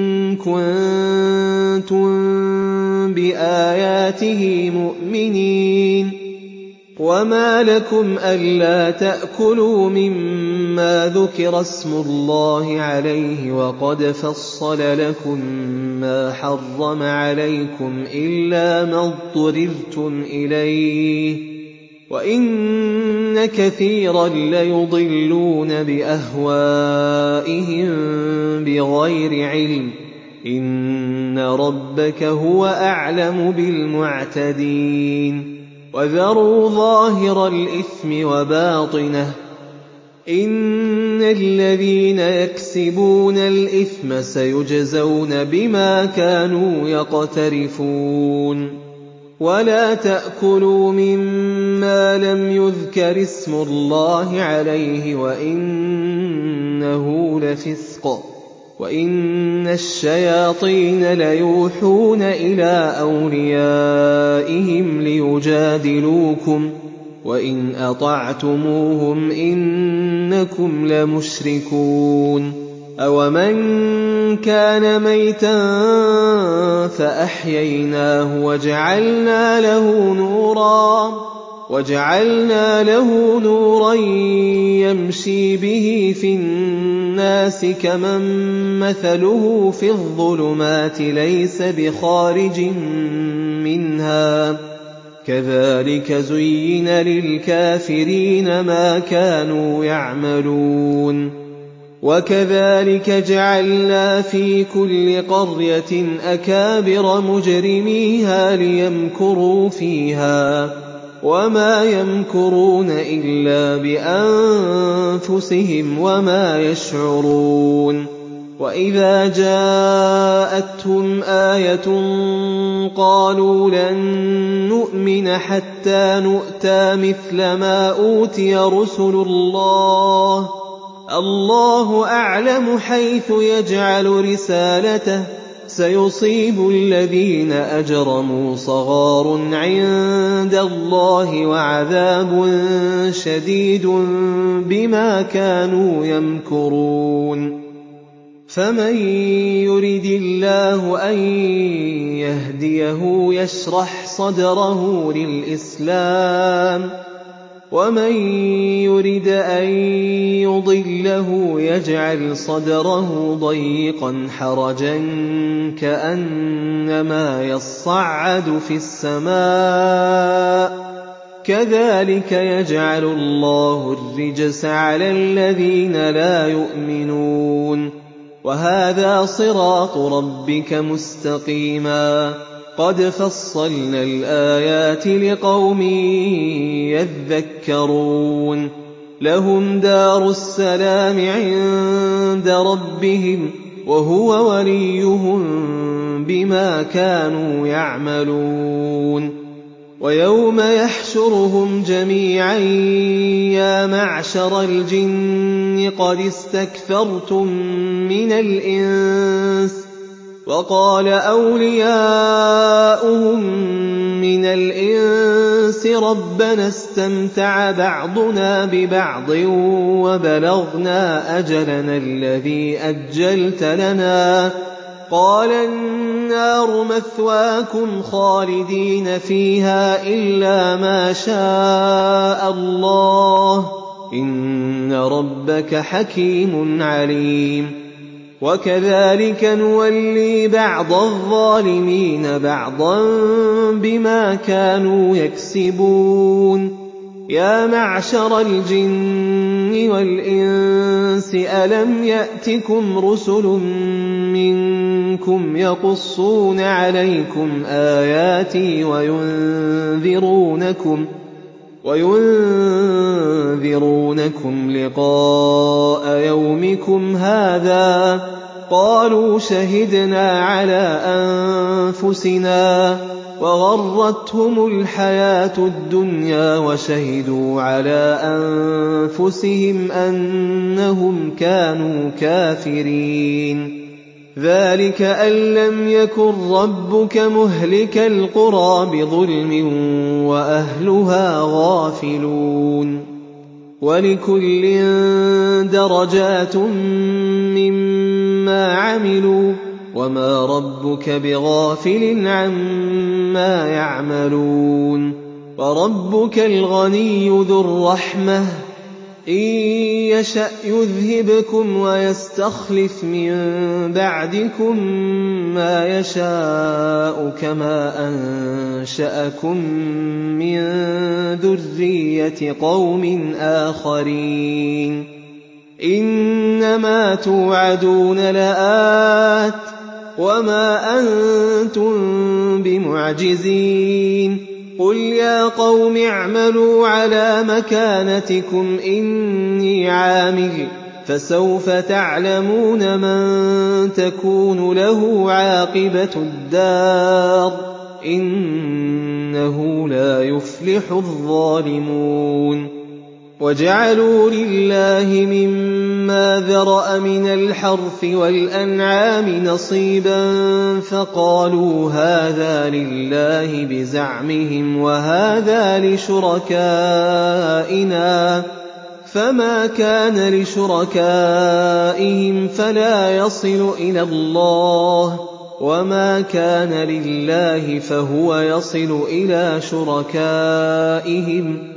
كنتم بآياته مؤمنين وما لكم ألا تأكلوا مما ذكر اسم الله عليه وقد فصل لكم ما حرم عليكم إلا ما اضطررتم إليه وَإِنَّ كَثِيرًا لَّيُضِلُّونَ بِأَهْوَائِهِم بِغَيْرِ عِلْمٍ ۗ إِنَّ رَبَّكَ هُوَ أَعْلَمُ بِالْمُعْتَدِينَ وَذَرُوا ظَاهِرَ الْإِثْمِ وَبَاطِنَهُ ۚ إِنَّ الَّذِينَ يَكْسِبُونَ الْإِثْمَ سَيُجْزَوْنَ بِمَا كَانُوا يَقْتَرِفُونَ وَلَا تَأْكُلُوا مِمَّا لَمْ يُذْكَرِ اسْمُ اللَّهِ عَلَيْهِ وَإِنَّهُ لَفِسْقٌ ۗ وَإِنَّ الشَّيَاطِينَ لَيُوحُونَ إِلَىٰ أَوْلِيَائِهِمْ لِيُجَادِلُوكُمْ ۖ وَإِنْ أَطَعْتُمُوهُمْ إِنَّكُمْ لَمُشْرِكُونَ أَوَمَن كَانَ مَيْتًا فَأَحْيَيْنَاهُ وَجَعَلْنَا لَهُ نُورًا وَجَعَلْنَا لَهُ نُورًا يَمْشِي بِهِ فِي النَّاسِ كَمَن مَّثَلُهُ فِي الظُّلُمَاتِ لَيْسَ بِخَارِجٍ مِّنْهَا ۚ كَذَٰلِكَ زُيِّنَ لِلْكَافِرِينَ مَا كَانُوا يَعْمَلُونَ وَكَذَٰلِكَ جَعَلْنَا فِي كُلِّ قَرْيَةٍ أَكَابِرَ مُجْرِمِيهَا لِيَمْكُرُوا فِيهَا ۖ وَمَا يَمْكُرُونَ إِلَّا بِأَنفُسِهِمْ وَمَا يَشْعُرُونَ وَإِذَا جَاءَتْهُمْ آيَةٌ قَالُوا لَن نُّؤْمِنَ حَتَّىٰ نُؤْتَىٰ مِثْلَ مَا أُوتِيَ رُسُلُ اللَّهِ ۘ اللَّهُ أَعْلَمُ حَيْثُ يَجْعَلُ رِسَالَتَهُ ۗ سَيُصِيبُ الَّذِينَ أَجْرَمُوا صَغَارٌ عِندَ اللَّهِ وَعَذَابٌ شَدِيدٌ بِمَا كَانُوا يَمْكُرُونَ فَمَن يُرِدِ اللَّهُ أَن يَهْدِيَهُ يَشْرَحْ صَدْرَهُ لِلْإِسْلَامِ ۖ وَمَن يُرِدْ أَن يُضِلَّهُ يَجْعَلْ صَدْرَهُ ضَيِّقًا حَرَجًا كَأَنَّمَا يَصَّعَّدُ فِي السَّمَاءِ ۚ كَذَٰلِكَ يَجْعَلُ اللَّهُ الرِّجْسَ عَلَى الَّذِينَ لَا يُؤْمِنُونَ وَهَٰذَا صِرَاطُ رَبِّكَ مُسْتَقِيمًا ۗ قَدْ فَصَّلْنَا الْآيَاتِ لِقَوْمٍ يَذَّكَّرُونَ لَهُمْ دَارُ السَّلَامِ عِندَ رَبِّهِمْ ۖ وَهُوَ وَلِيُّهُم بِمَا كَانُوا يَعْمَلُونَ وَيَوْمَ يَحْشُرُهُمْ جَمِيعًا يَا مَعْشَرَ الْجِنِّ قَدِ اسْتَكْثَرْتُم مِّنَ الْإِنسِ ۖ وَقَالَ أَوْلِيَاؤُهُم مِّنَ الْإِنسِ رَبَّنَا اسْتَمْتَعَ بَعْضُنَا بِبَعْضٍ وَبَلَغْنَا أَجَلَنَا الَّذِي أَجَّلْتَ لَنَا ۚ قَالَ النَّارُ مَثْوَاكُمْ خَالِدِينَ فِيهَا إِلَّا مَا شَاءَ اللَّهُ ۗ إِنَّ رَبَّكَ حَكِيمٌ عَلِيمٌ وَكَذَٰلِكَ نُوَلِّي بَعْضَ الظَّالِمِينَ بَعْضًا بِمَا كَانُوا يَكْسِبُونَ يَا مَعْشَرَ الْجِنِّ وَالْإِنسِ أَلَمْ يَأْتِكُمْ رُسُلٌ مِّنكُمْ يَقُصُّونَ عَلَيْكُمْ آيَاتِي وَيُنذِرُونَكُمْ وَيُنذِرُونَكُمْ لِقَاءَ يَوْمِكُمْ هَٰذَا ۚ قَالُوا شَهِدْنَا عَلَىٰ أَنفُسِنَا وَغَرَّتْهُمُ الْحَيَاةُ الدُّنْيَا وَشَهِدُوا عَلَىٰ أَنفُسِهِمْ أَنَّهُمْ كَانُوا كَافِرِينَ ذَٰلِكَ أَن لَّمْ يَكُن رَّبُّكَ مُهْلِكَ الْقُرَىٰ بِظُلْمٍ وَأَهْلُهَا غَافِلُونَ وَلِكُلٍّ دَرَجَاتٌ مِّمَّا عَمِلُوا ۚ وَمَا رَبُّكَ بِغَافِلٍ عَمَّا يَعْمَلُونَ وَرَبُّكَ الْغَنِيُّ ذُو الرَّحْمَةِ ۚ إِن يَشَأْ يُذْهِبْكُمْ وَيَسْتَخْلِفْ مِن بَعْدِكُم مَّا يَشَاءُ كَمَا أَنشَأَكُم مِّن ذُرِّيَّةِ قَوْمٍ آخَرِينَ إِنَّمَا تُوعَدُونَ لَآتٍ وَمَا أَنتُم بِمُعْجِزِينَ قُلْ يَا قَوْمِ اعْمَلُوا عَلَىٰ مَكَانَتِكُمْ إِنِّي عَامِلٌ فَسَوْفَ تَعْلَمُونَ مَن تَكُونُ لَهُ عَاقِبَةُ الدَّارِ ۗ إِنَّهُ لَا يُفْلِحُ الظَّالِمُونَ وَجَعَلُوا لِلَّهِ مِمَّا ذَرَأَ مِنَ الْحَرْثِ وَالْأَنْعَامِ نَصِيبًا فَقَالُوا هَٰذَا لِلَّهِ بِزَعْمِهِمْ وَهَٰذَا لِشُرَكَائِنَا فَمَا كَانَ لِشُرَكَائِهِمْ فَلَا يَصِلُ إِلَى اللَّهِ وَمَا كَانَ لِلَّهِ فَهُوَ يَصِلُ إِلَىٰ شُرَكَائِهِمْ ۗ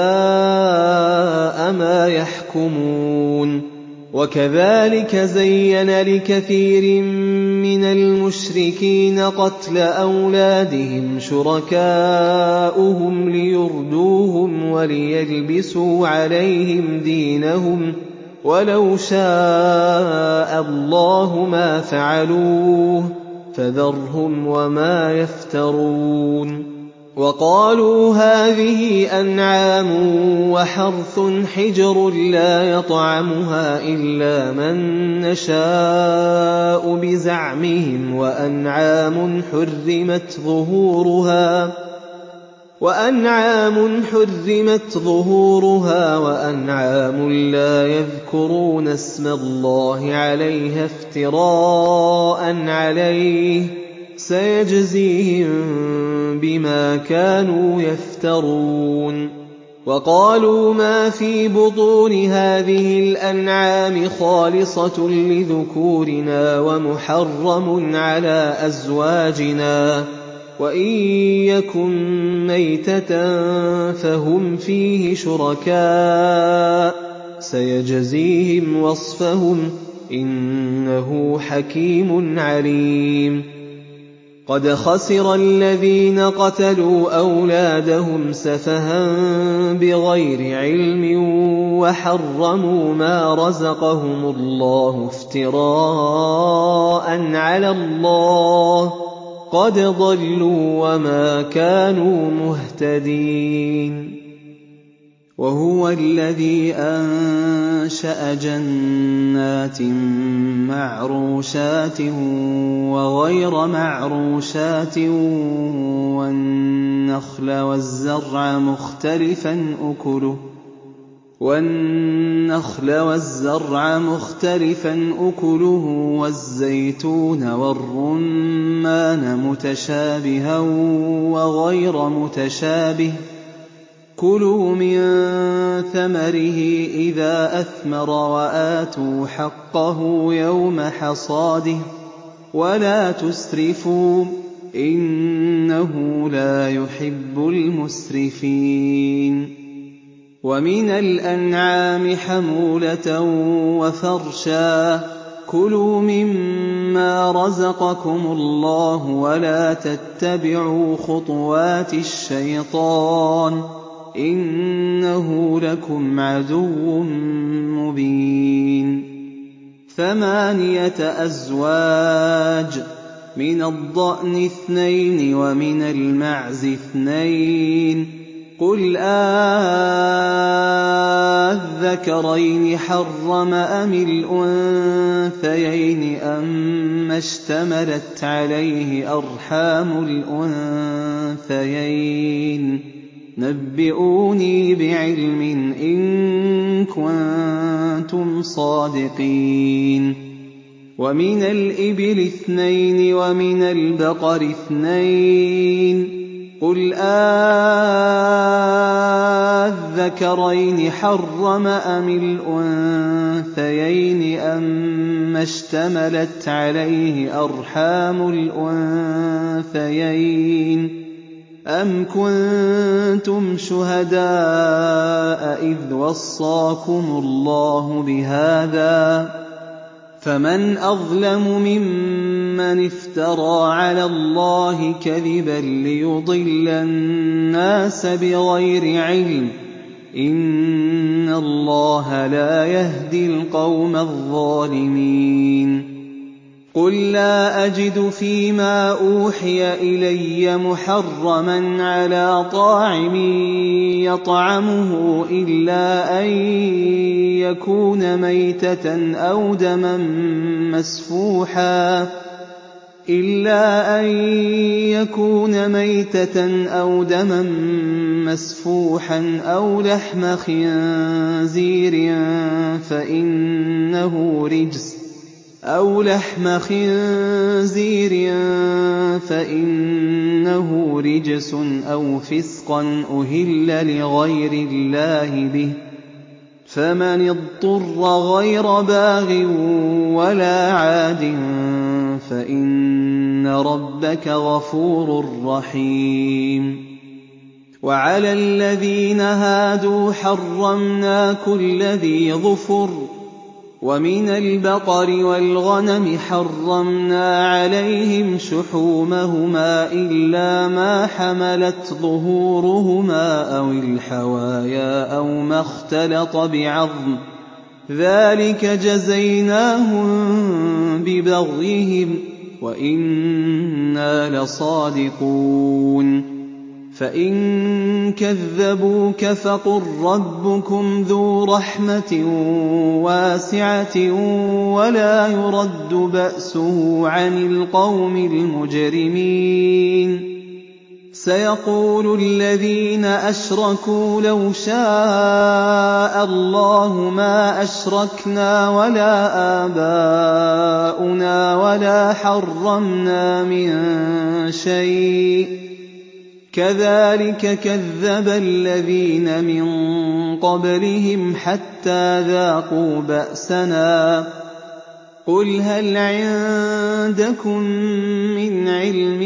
سَاءَ مَا يَحْكُمُونَ وَكَذَٰلِكَ زَيَّنَ لِكَثِيرٍ مِّنَ الْمُشْرِكِينَ قَتْلَ أَوْلَادِهِمْ شُرَكَاؤُهُمْ لِيُرْدُوهُمْ وَلِيَلْبِسُوا عَلَيْهِمْ دِينَهُمْ ۖ وَلَوْ شَاءَ اللَّهُ مَا فَعَلُوهُ فَذَرْهُمْ وَمَا يَفْتَرُونَ وَقَالُوا هَٰذِهِ أَنْعَامٌ وَحَرْثٌ حِجْرٌ لَّا يَطْعَمُهَا إِلَّا مَن نَّشَاءُ بِزَعْمِهِمْ وَأَنْعَامٌ حُرِّمَتْ ظُهُورُهَا وَأَنْعَامٌ حُرِّمَتْ ظُهُورُهَا وَأَنْعَامٌ لَّا يَذْكُرُونَ اسْمَ اللَّهِ عَلَيْهَا افْتِرَاءً عَلَيْهِ ۚ سَيَجْزِيهِم بِمَا كَانُوا يَفْتَرُونَ وَقَالُوا مَا فِي بُطُونِ هَٰذِهِ الْأَنْعَامِ خَالِصَةٌ لِّذُكُورِنَا وَمُحَرَّمٌ عَلَىٰ أَزْوَاجِنَا وَإِن يَكُن مَّيْتَةً فَهُمْ فِيهِ شُرَكَاءُ سَيَجْزِيهِمْ وَصْفَهُمْ ۚ إِنَّهُ حَكِيمٌ عَلِيمٌ قَدْ خَسِرَ الَّذِينَ قَتَلُوا أَوْلَادَهُمْ سَفَهًا بِغَيْرِ عِلْمٍ وَحَرَّمُوا مَا رَزَقَهُمُ اللَّهُ افْتِرَاءً عَلَى اللَّهِ ۚ قَدْ ضَلُّوا وَمَا كَانُوا مُهْتَدِينَ وَهُوَ الَّذِي أَنشَأَ جَنَّاتٍ مَّعْرُوشَاتٍ وَغَيْرَ مَعْرُوشَاتٍ وَالنَّخْلَ وَالزَّرْعَ مُخْتَلِفًا أُكُلُهُ وَالزَّيْتُونَ وَالرُّمَّانَ مُتَشَابِهًا وَغَيْرَ مُتَشَابِهٍ ۚ كُلُوا مِن ثَمَرِهِ إِذَا أَثْمَرَ وَآتُوا حَقَّهُ يَوْمَ حَصَادِهِ ۖ وَلَا تُسْرِفُوا ۚ إِنَّهُ لَا يُحِبُّ الْمُسْرِفِينَ وَمِنَ الْأَنْعَامِ حَمُولَةً وَفَرْشًا ۚ كُلُوا مِمَّا رَزَقَكُمُ اللَّهُ وَلَا تَتَّبِعُوا خُطُوَاتِ الشَّيْطَانِ ۚ إِنَّهُ لَكُمْ عَدُوٌّ مُّبِينٌ ثَمَانِيَةَ أَزْوَاجٍ ۖ مِّنَ الضَّأْنِ اثْنَيْنِ وَمِنَ الْمَعْزِ اثْنَيْنِ ۗ قُلْ آلذَّكَرَيْنِ حَرَّمَ أَمِ الْأُنثَيَيْنِ أَمَّا اشْتَمَلَتْ عَلَيْهِ أَرْحَامُ الْأُنثَيَيْنِ ۖ نَبِّئُونِي بِعِلْمٍ إِن كُنتُمْ صَادِقِينَ وَمِنَ الْإِبِلِ اثْنَيْنِ وَمِنَ الْبَقَرِ اثْنَيْنِ ۗ قُلْ آلذَّكَرَيْنِ حَرَّمَ أَمِ الْأُنثَيَيْنِ أَمَّا اشْتَمَلَتْ عَلَيْهِ أَرْحَامُ الْأُنثَيَيْنِ ۖ أَمْ كُنتُمْ شُهَدَاءَ إِذْ وَصَّاكُمُ اللَّهُ بِهَٰذَا ۚ فَمَنْ أَظْلَمُ مِمَّنِ افْتَرَىٰ عَلَى اللَّهِ كَذِبًا لِّيُضِلَّ النَّاسَ بِغَيْرِ عِلْمٍ ۗ إِنَّ اللَّهَ لَا يَهْدِي الْقَوْمَ الظَّالِمِينَ قُل لَّا أَجِدُ فِيمَا أُوحِيَ إِلَيَّ مُحَرَّمًا عَلَىٰ طَاعِمٍ يَطْعَمُهُ إِلَّا أَن يَكُونَ مَيْتَةً أَوْ دَمًا مَّسْفُوحًا إِلَّا أَن يَكُونَ مَيْتَةً أَوْ دَمًا مَّسْفُوحًا أَوْ لَحْمَ خِنزِيرٍ فَإِنَّهُ رِجْسٌ أَوْ لَحْمَ خِنزِيرٍ فَإِنَّهُ رِجْسٌ أَوْ فِسْقًا أُهِلَّ لِغَيْرِ اللَّهِ بِهِ ۚ فَمَنِ اضْطُرَّ غَيْرَ بَاغٍ وَلَا عَادٍ فَإِنَّ رَبَّكَ غَفُورٌ رَّحِيمٌ وَعَلَى الَّذِينَ هَادُوا حَرَّمْنَا كُلَّ ذِي ظُفُرٍ ۖ وَمِنَ الْبَقَرِ وَالْغَنَمِ حَرَّمْنَا عَلَيْهِمْ شُحُومَهُمَا إِلَّا مَا حَمَلَتْ ظُهُورُهُمَا أَوِ الْحَوَايَا أَوْ مَا اخْتَلَطَ بِعَظْمٍ ۚ ذَٰلِكَ جَزَيْنَاهُم بِبَغْيِهِمْ ۖ وَإِنَّا لَصَادِقُونَ فَإِن كَذَّبُوكَ فَقُل رَّبُّكُمْ ذُو رَحْمَةٍ وَاسِعَةٍ وَلَا يُرَدُّ بَأْسُهُ عَنِ الْقَوْمِ الْمُجْرِمِينَ سَيَقُولُ الَّذِينَ أَشْرَكُوا لَوْ شَاءَ اللَّهُ مَا أَشْرَكْنَا وَلَا آبَاؤُنَا وَلَا حَرَّمْنَا مِن شَيْءٍ ۚ كَذَٰلِكَ كَذَّبَ الَّذِينَ مِن قَبْلِهِمْ حَتَّىٰ ذَاقُوا بَأْسَنَا ۗ قُلْ هَلْ عِندَكُم مِّنْ عِلْمٍ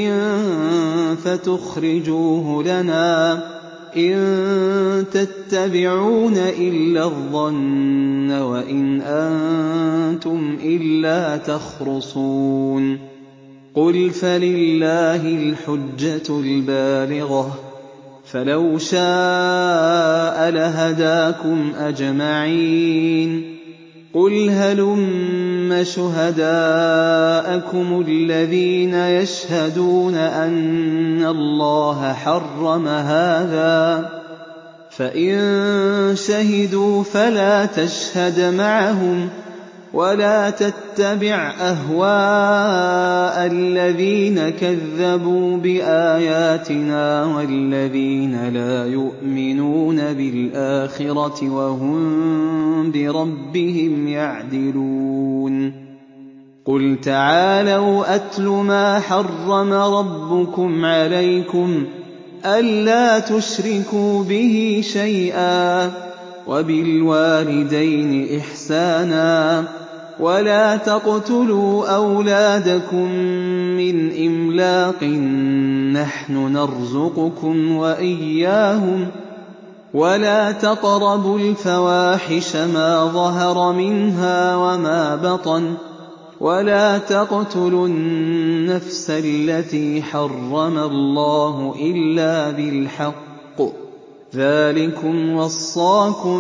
فَتُخْرِجُوهُ لَنَا ۖ إِن تَتَّبِعُونَ إِلَّا الظَّنَّ وَإِنْ أَنتُمْ إِلَّا تَخْرُصُونَ قُلْ فَلِلَّهِ الْحُجَّةُ الْبَالِغَةُ ۖ فَلَوْ شَاءَ لَهَدَاكُمْ أَجْمَعِينَ قُلْ هَلُمَّ شُهَدَاءَكُمُ الَّذِينَ يَشْهَدُونَ أَنَّ اللَّهَ حَرَّمَ هَٰذَا ۖ فَإِن شَهِدُوا فَلَا تَشْهَدْ مَعَهُمْ ۖ وَلَا تَتَّبِعْ أَهْوَاءَ الَّذِينَ كَذَّبُوا بِآيَاتِنَا وَالَّذِينَ لَا يُؤْمِنُونَ بِالْآخِرَةِ وَهُم بِرَبِّهِمْ يَعْدِلُونَ قُلْ تَعَالَوْا أَتْلُ مَا حَرَّمَ رَبُّكُمْ عَلَيْكُمْ أَلَّا تُشْرِكُوا بِهِ شَيْئًا ۖ وَبِالْوَالِدَيْنِ إِحْسَانًا ۖ وَلَا تَقْتُلُوا أَوْلَادَكُم مِّنْ إِمْلَاقٍ ۖ نَّحْنُ نَرْزُقُكُمْ وَإِيَّاهُمْ ۖ وَلَا تَقْرَبُوا الْفَوَاحِشَ مَا ظَهَرَ مِنْهَا وَمَا بَطَنَ ۖ وَلَا تَقْتُلُوا النَّفْسَ الَّتِي حَرَّمَ اللَّهُ إِلَّا بِالْحَقِّ ۚ ذَٰلِكُمْ وَصَّاكُم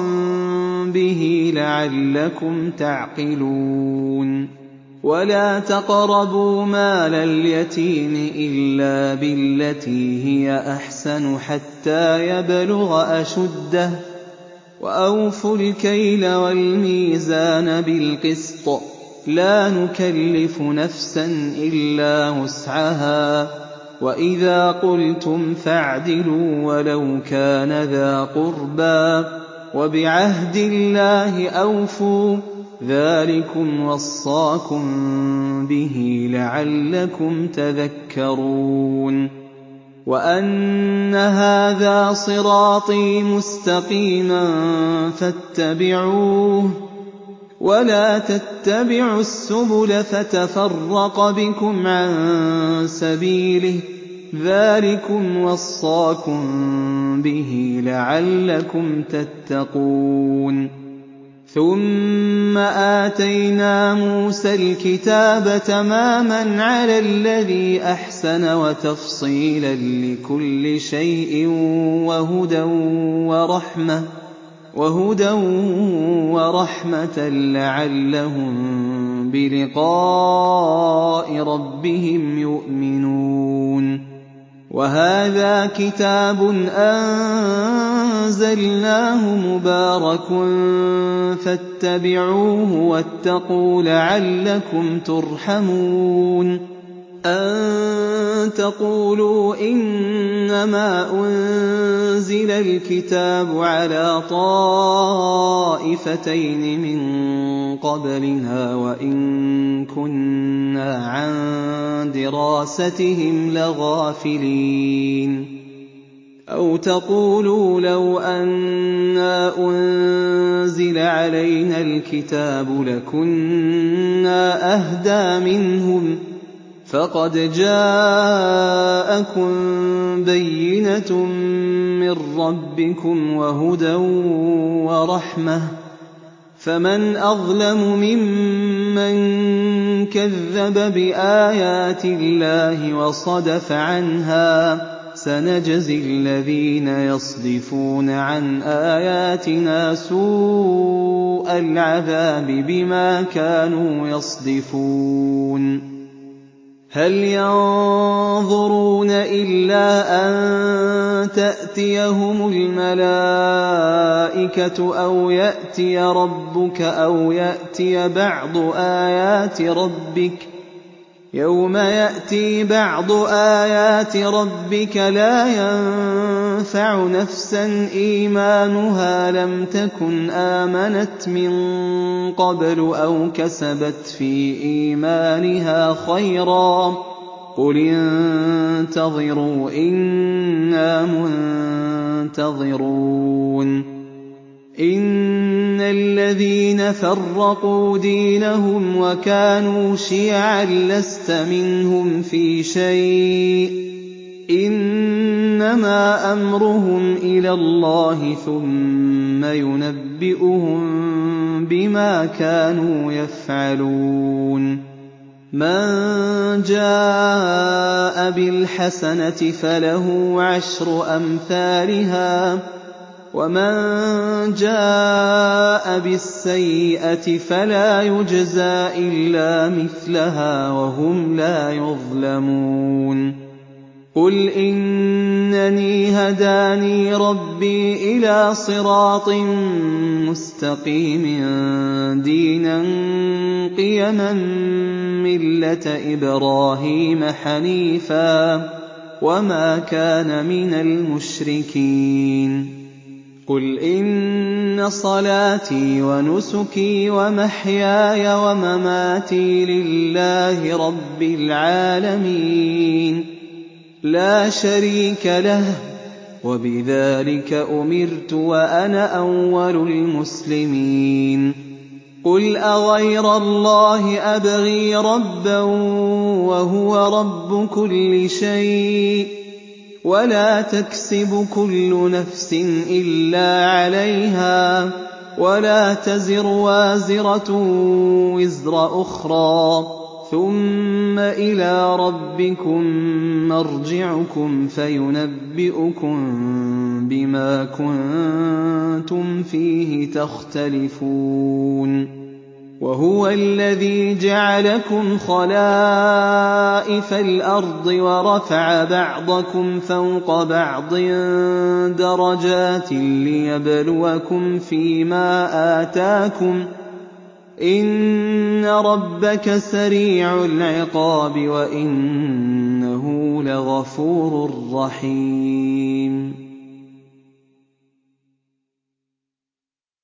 بِهِ لَعَلَّكُمْ تَعْقِلُونَ وَلَا تَقْرَبُوا مَالَ الْيَتِيمِ إِلَّا بِالَّتِي هِيَ أَحْسَنُ حَتَّىٰ يَبْلُغَ أَشُدَّهُ ۖ وَأَوْفُوا الْكَيْلَ وَالْمِيزَانَ بِالْقِسْطِ ۖ لَا نُكَلِّفُ نَفْسًا إِلَّا وُسْعَهَا ۖ وَإِذَا قُلْتُمْ فَاعْدِلُوا وَلَوْ كَانَ ذَا قُرْبَىٰ ۖ وَبِعَهْدِ اللَّهِ أَوْفُوا ۚ ذَٰلِكُمْ وَصَّاكُم بِهِ لَعَلَّكُمْ تَذَكَّرُونَ وَأَنَّ هَٰذَا صِرَاطِي مُسْتَقِيمًا فَاتَّبِعُوهُ ۖ وَلَا تَتَّبِعُوا السُّبُلَ فَتَفَرَّقَ بِكُمْ عَن سَبِيلِهِ ۚ ذَٰلِكُمْ وَصَّاكُم بِهِ لَعَلَّكُمْ تَتَّقُونَ ثُمَّ آتَيْنَا مُوسَى الْكِتَابَ تَمَامًا عَلَى الَّذِي أَحْسَنَ وَتَفْصِيلًا لِّكُلِّ شَيْءٍ وَهُدًى وَرَحْمَةً وَهُدًى وَرَحْمَةً لَّعَلَّهُم بِلِقَاءِ رَبِّهِمْ يُؤْمِنُونَ وَهَٰذَا كِتَابٌ أَنزَلْنَاهُ مُبَارَكٌ فَاتَّبِعُوهُ وَاتَّقُوا لَعَلَّكُمْ تُرْحَمُونَ أَن تَقُولُوا إِنَّمَا أُنزِلَ الْكِتَابُ عَلَىٰ طَائِفَتَيْنِ مِن قَبْلِنَا وَإِن كُنَّا عَن دِرَاسَتِهِمْ لَغَافِلِينَ أَوْ تَقُولُوا لَوْ أَنَّا أُنزِلَ عَلَيْنَا الْكِتَابُ لَكُنَّا أَهْدَىٰ مِنْهُمْ فَقَدْ جَاءَكُم بَيِّنَةٌ مِّن رَّبِّكُمْ وَهُدًى وَرَحْمَةٌ فَمَنْ أَظْلَمُ مِمَّن كَذَّبَ بِآيَاتِ اللَّهِ وَصَدَفَ عَنْهَا ۗ سَنَجْزِي الَّذِينَ يَصْدِفُونَ عَنْ آيَاتِنَا سُوءَ الْعَذَابِ بِمَا كَانُوا يَصْدِفُونَ هَلْ يَنظُرُونَ إِلَّا أَن تَأْتِيَهُمُ الْمَلَائِكَةُ أَوْ يَأْتِيَ رَبُّكَ أَوْ يَأْتِيَ بَعْضُ آيَاتِ رَبِّكَ ۗ يَوْمَ يَأْتِي بَعْضُ آيَاتِ رَبِّكَ لَا يَنفَعُ نَفْسًا إِيمَانُهَا لَمْ تَكُنْ آمَنَتْ مِن قَبْلُ أَوْ كَسَبَتْ فِي إِيمَانِهَا خَيْرًا ۗ قُلِ انتَظِرُوا إِنَّا مُنتَظِرُونَ إِنَّ الَّذِينَ فَرَّقُوا دِينَهُمْ وَكَانُوا شِيَعًا لَّسْتَ مِنْهُمْ فِي شَيْءٍ ۚ إِنَّمَا أَمْرُهُمْ إِلَى اللَّهِ ثُمَّ يُنَبِّئُهُم بِمَا كَانُوا يَفْعَلُونَ مَن جَاءَ بِالْحَسَنَةِ فَلَهُ عَشْرُ أَمْثَالِهَا ۖ وَمَن جَاءَ بِالسَّيِّئَةِ فَلَا يُجْزَىٰ إِلَّا مِثْلَهَا وَهُمْ لَا يُظْلَمُونَ قُلْ إِنَّنِي هَدَانِي رَبِّي إِلَىٰ صِرَاطٍ مُّسْتَقِيمٍ دِينًا قِيَمًا مِّلَّةَ إِبْرَاهِيمَ حَنِيفًا ۖ وَمَا كَانَ مِنَ الْمُشْرِكِينَ قُلْ إِنَّ صَلَاتِي وَنُسُكِي وَمَحْيَايَ وَمَمَاتِي لِلَّهِ رَبِّ الْعَالَمِينَ لَا شَرِيكَ لَهُ ۖ وَبِذَٰلِكَ أُمِرْتُ وَأَنَا أَوَّلُ الْمُسْلِمِينَ قُلْ أَغَيْرَ اللَّهِ أَبْغِي رَبًّا وَهُوَ رَبُّ كُلِّ شَيْءٍ وَلَا تَكْسِبُ كُلُّ نَفْسٍ إِلَّا عَلَيْهَا وَلَا تَزِرُ وَازِرَةٌ وِزْرَ أُخْرَىٰ ثُمَّ إِلَىٰ رَبِّكُم مَّرْجِعُكُمْ فَيُنَبِّئُكُم بِمَا كُنتُمْ فِيهِ تَخْتَلِفُونَ وَهُوَ الَّذِي جَعَلَكُمْ خَلَائِفَ الْأَرْضِ وَرَفَعَ بَعْضَكُمْ فَوْقَ بَعْضٍ دَرَجَاتٍ لِّيَبْلُوَكُمْ فِيمَا آتَاكُمْ ۗ إِنَّ رَبَّكَ سَرِيعُ الْعِقَابِ وَإِنَّهُ لَغَفُورٌ رَّحِيمٌ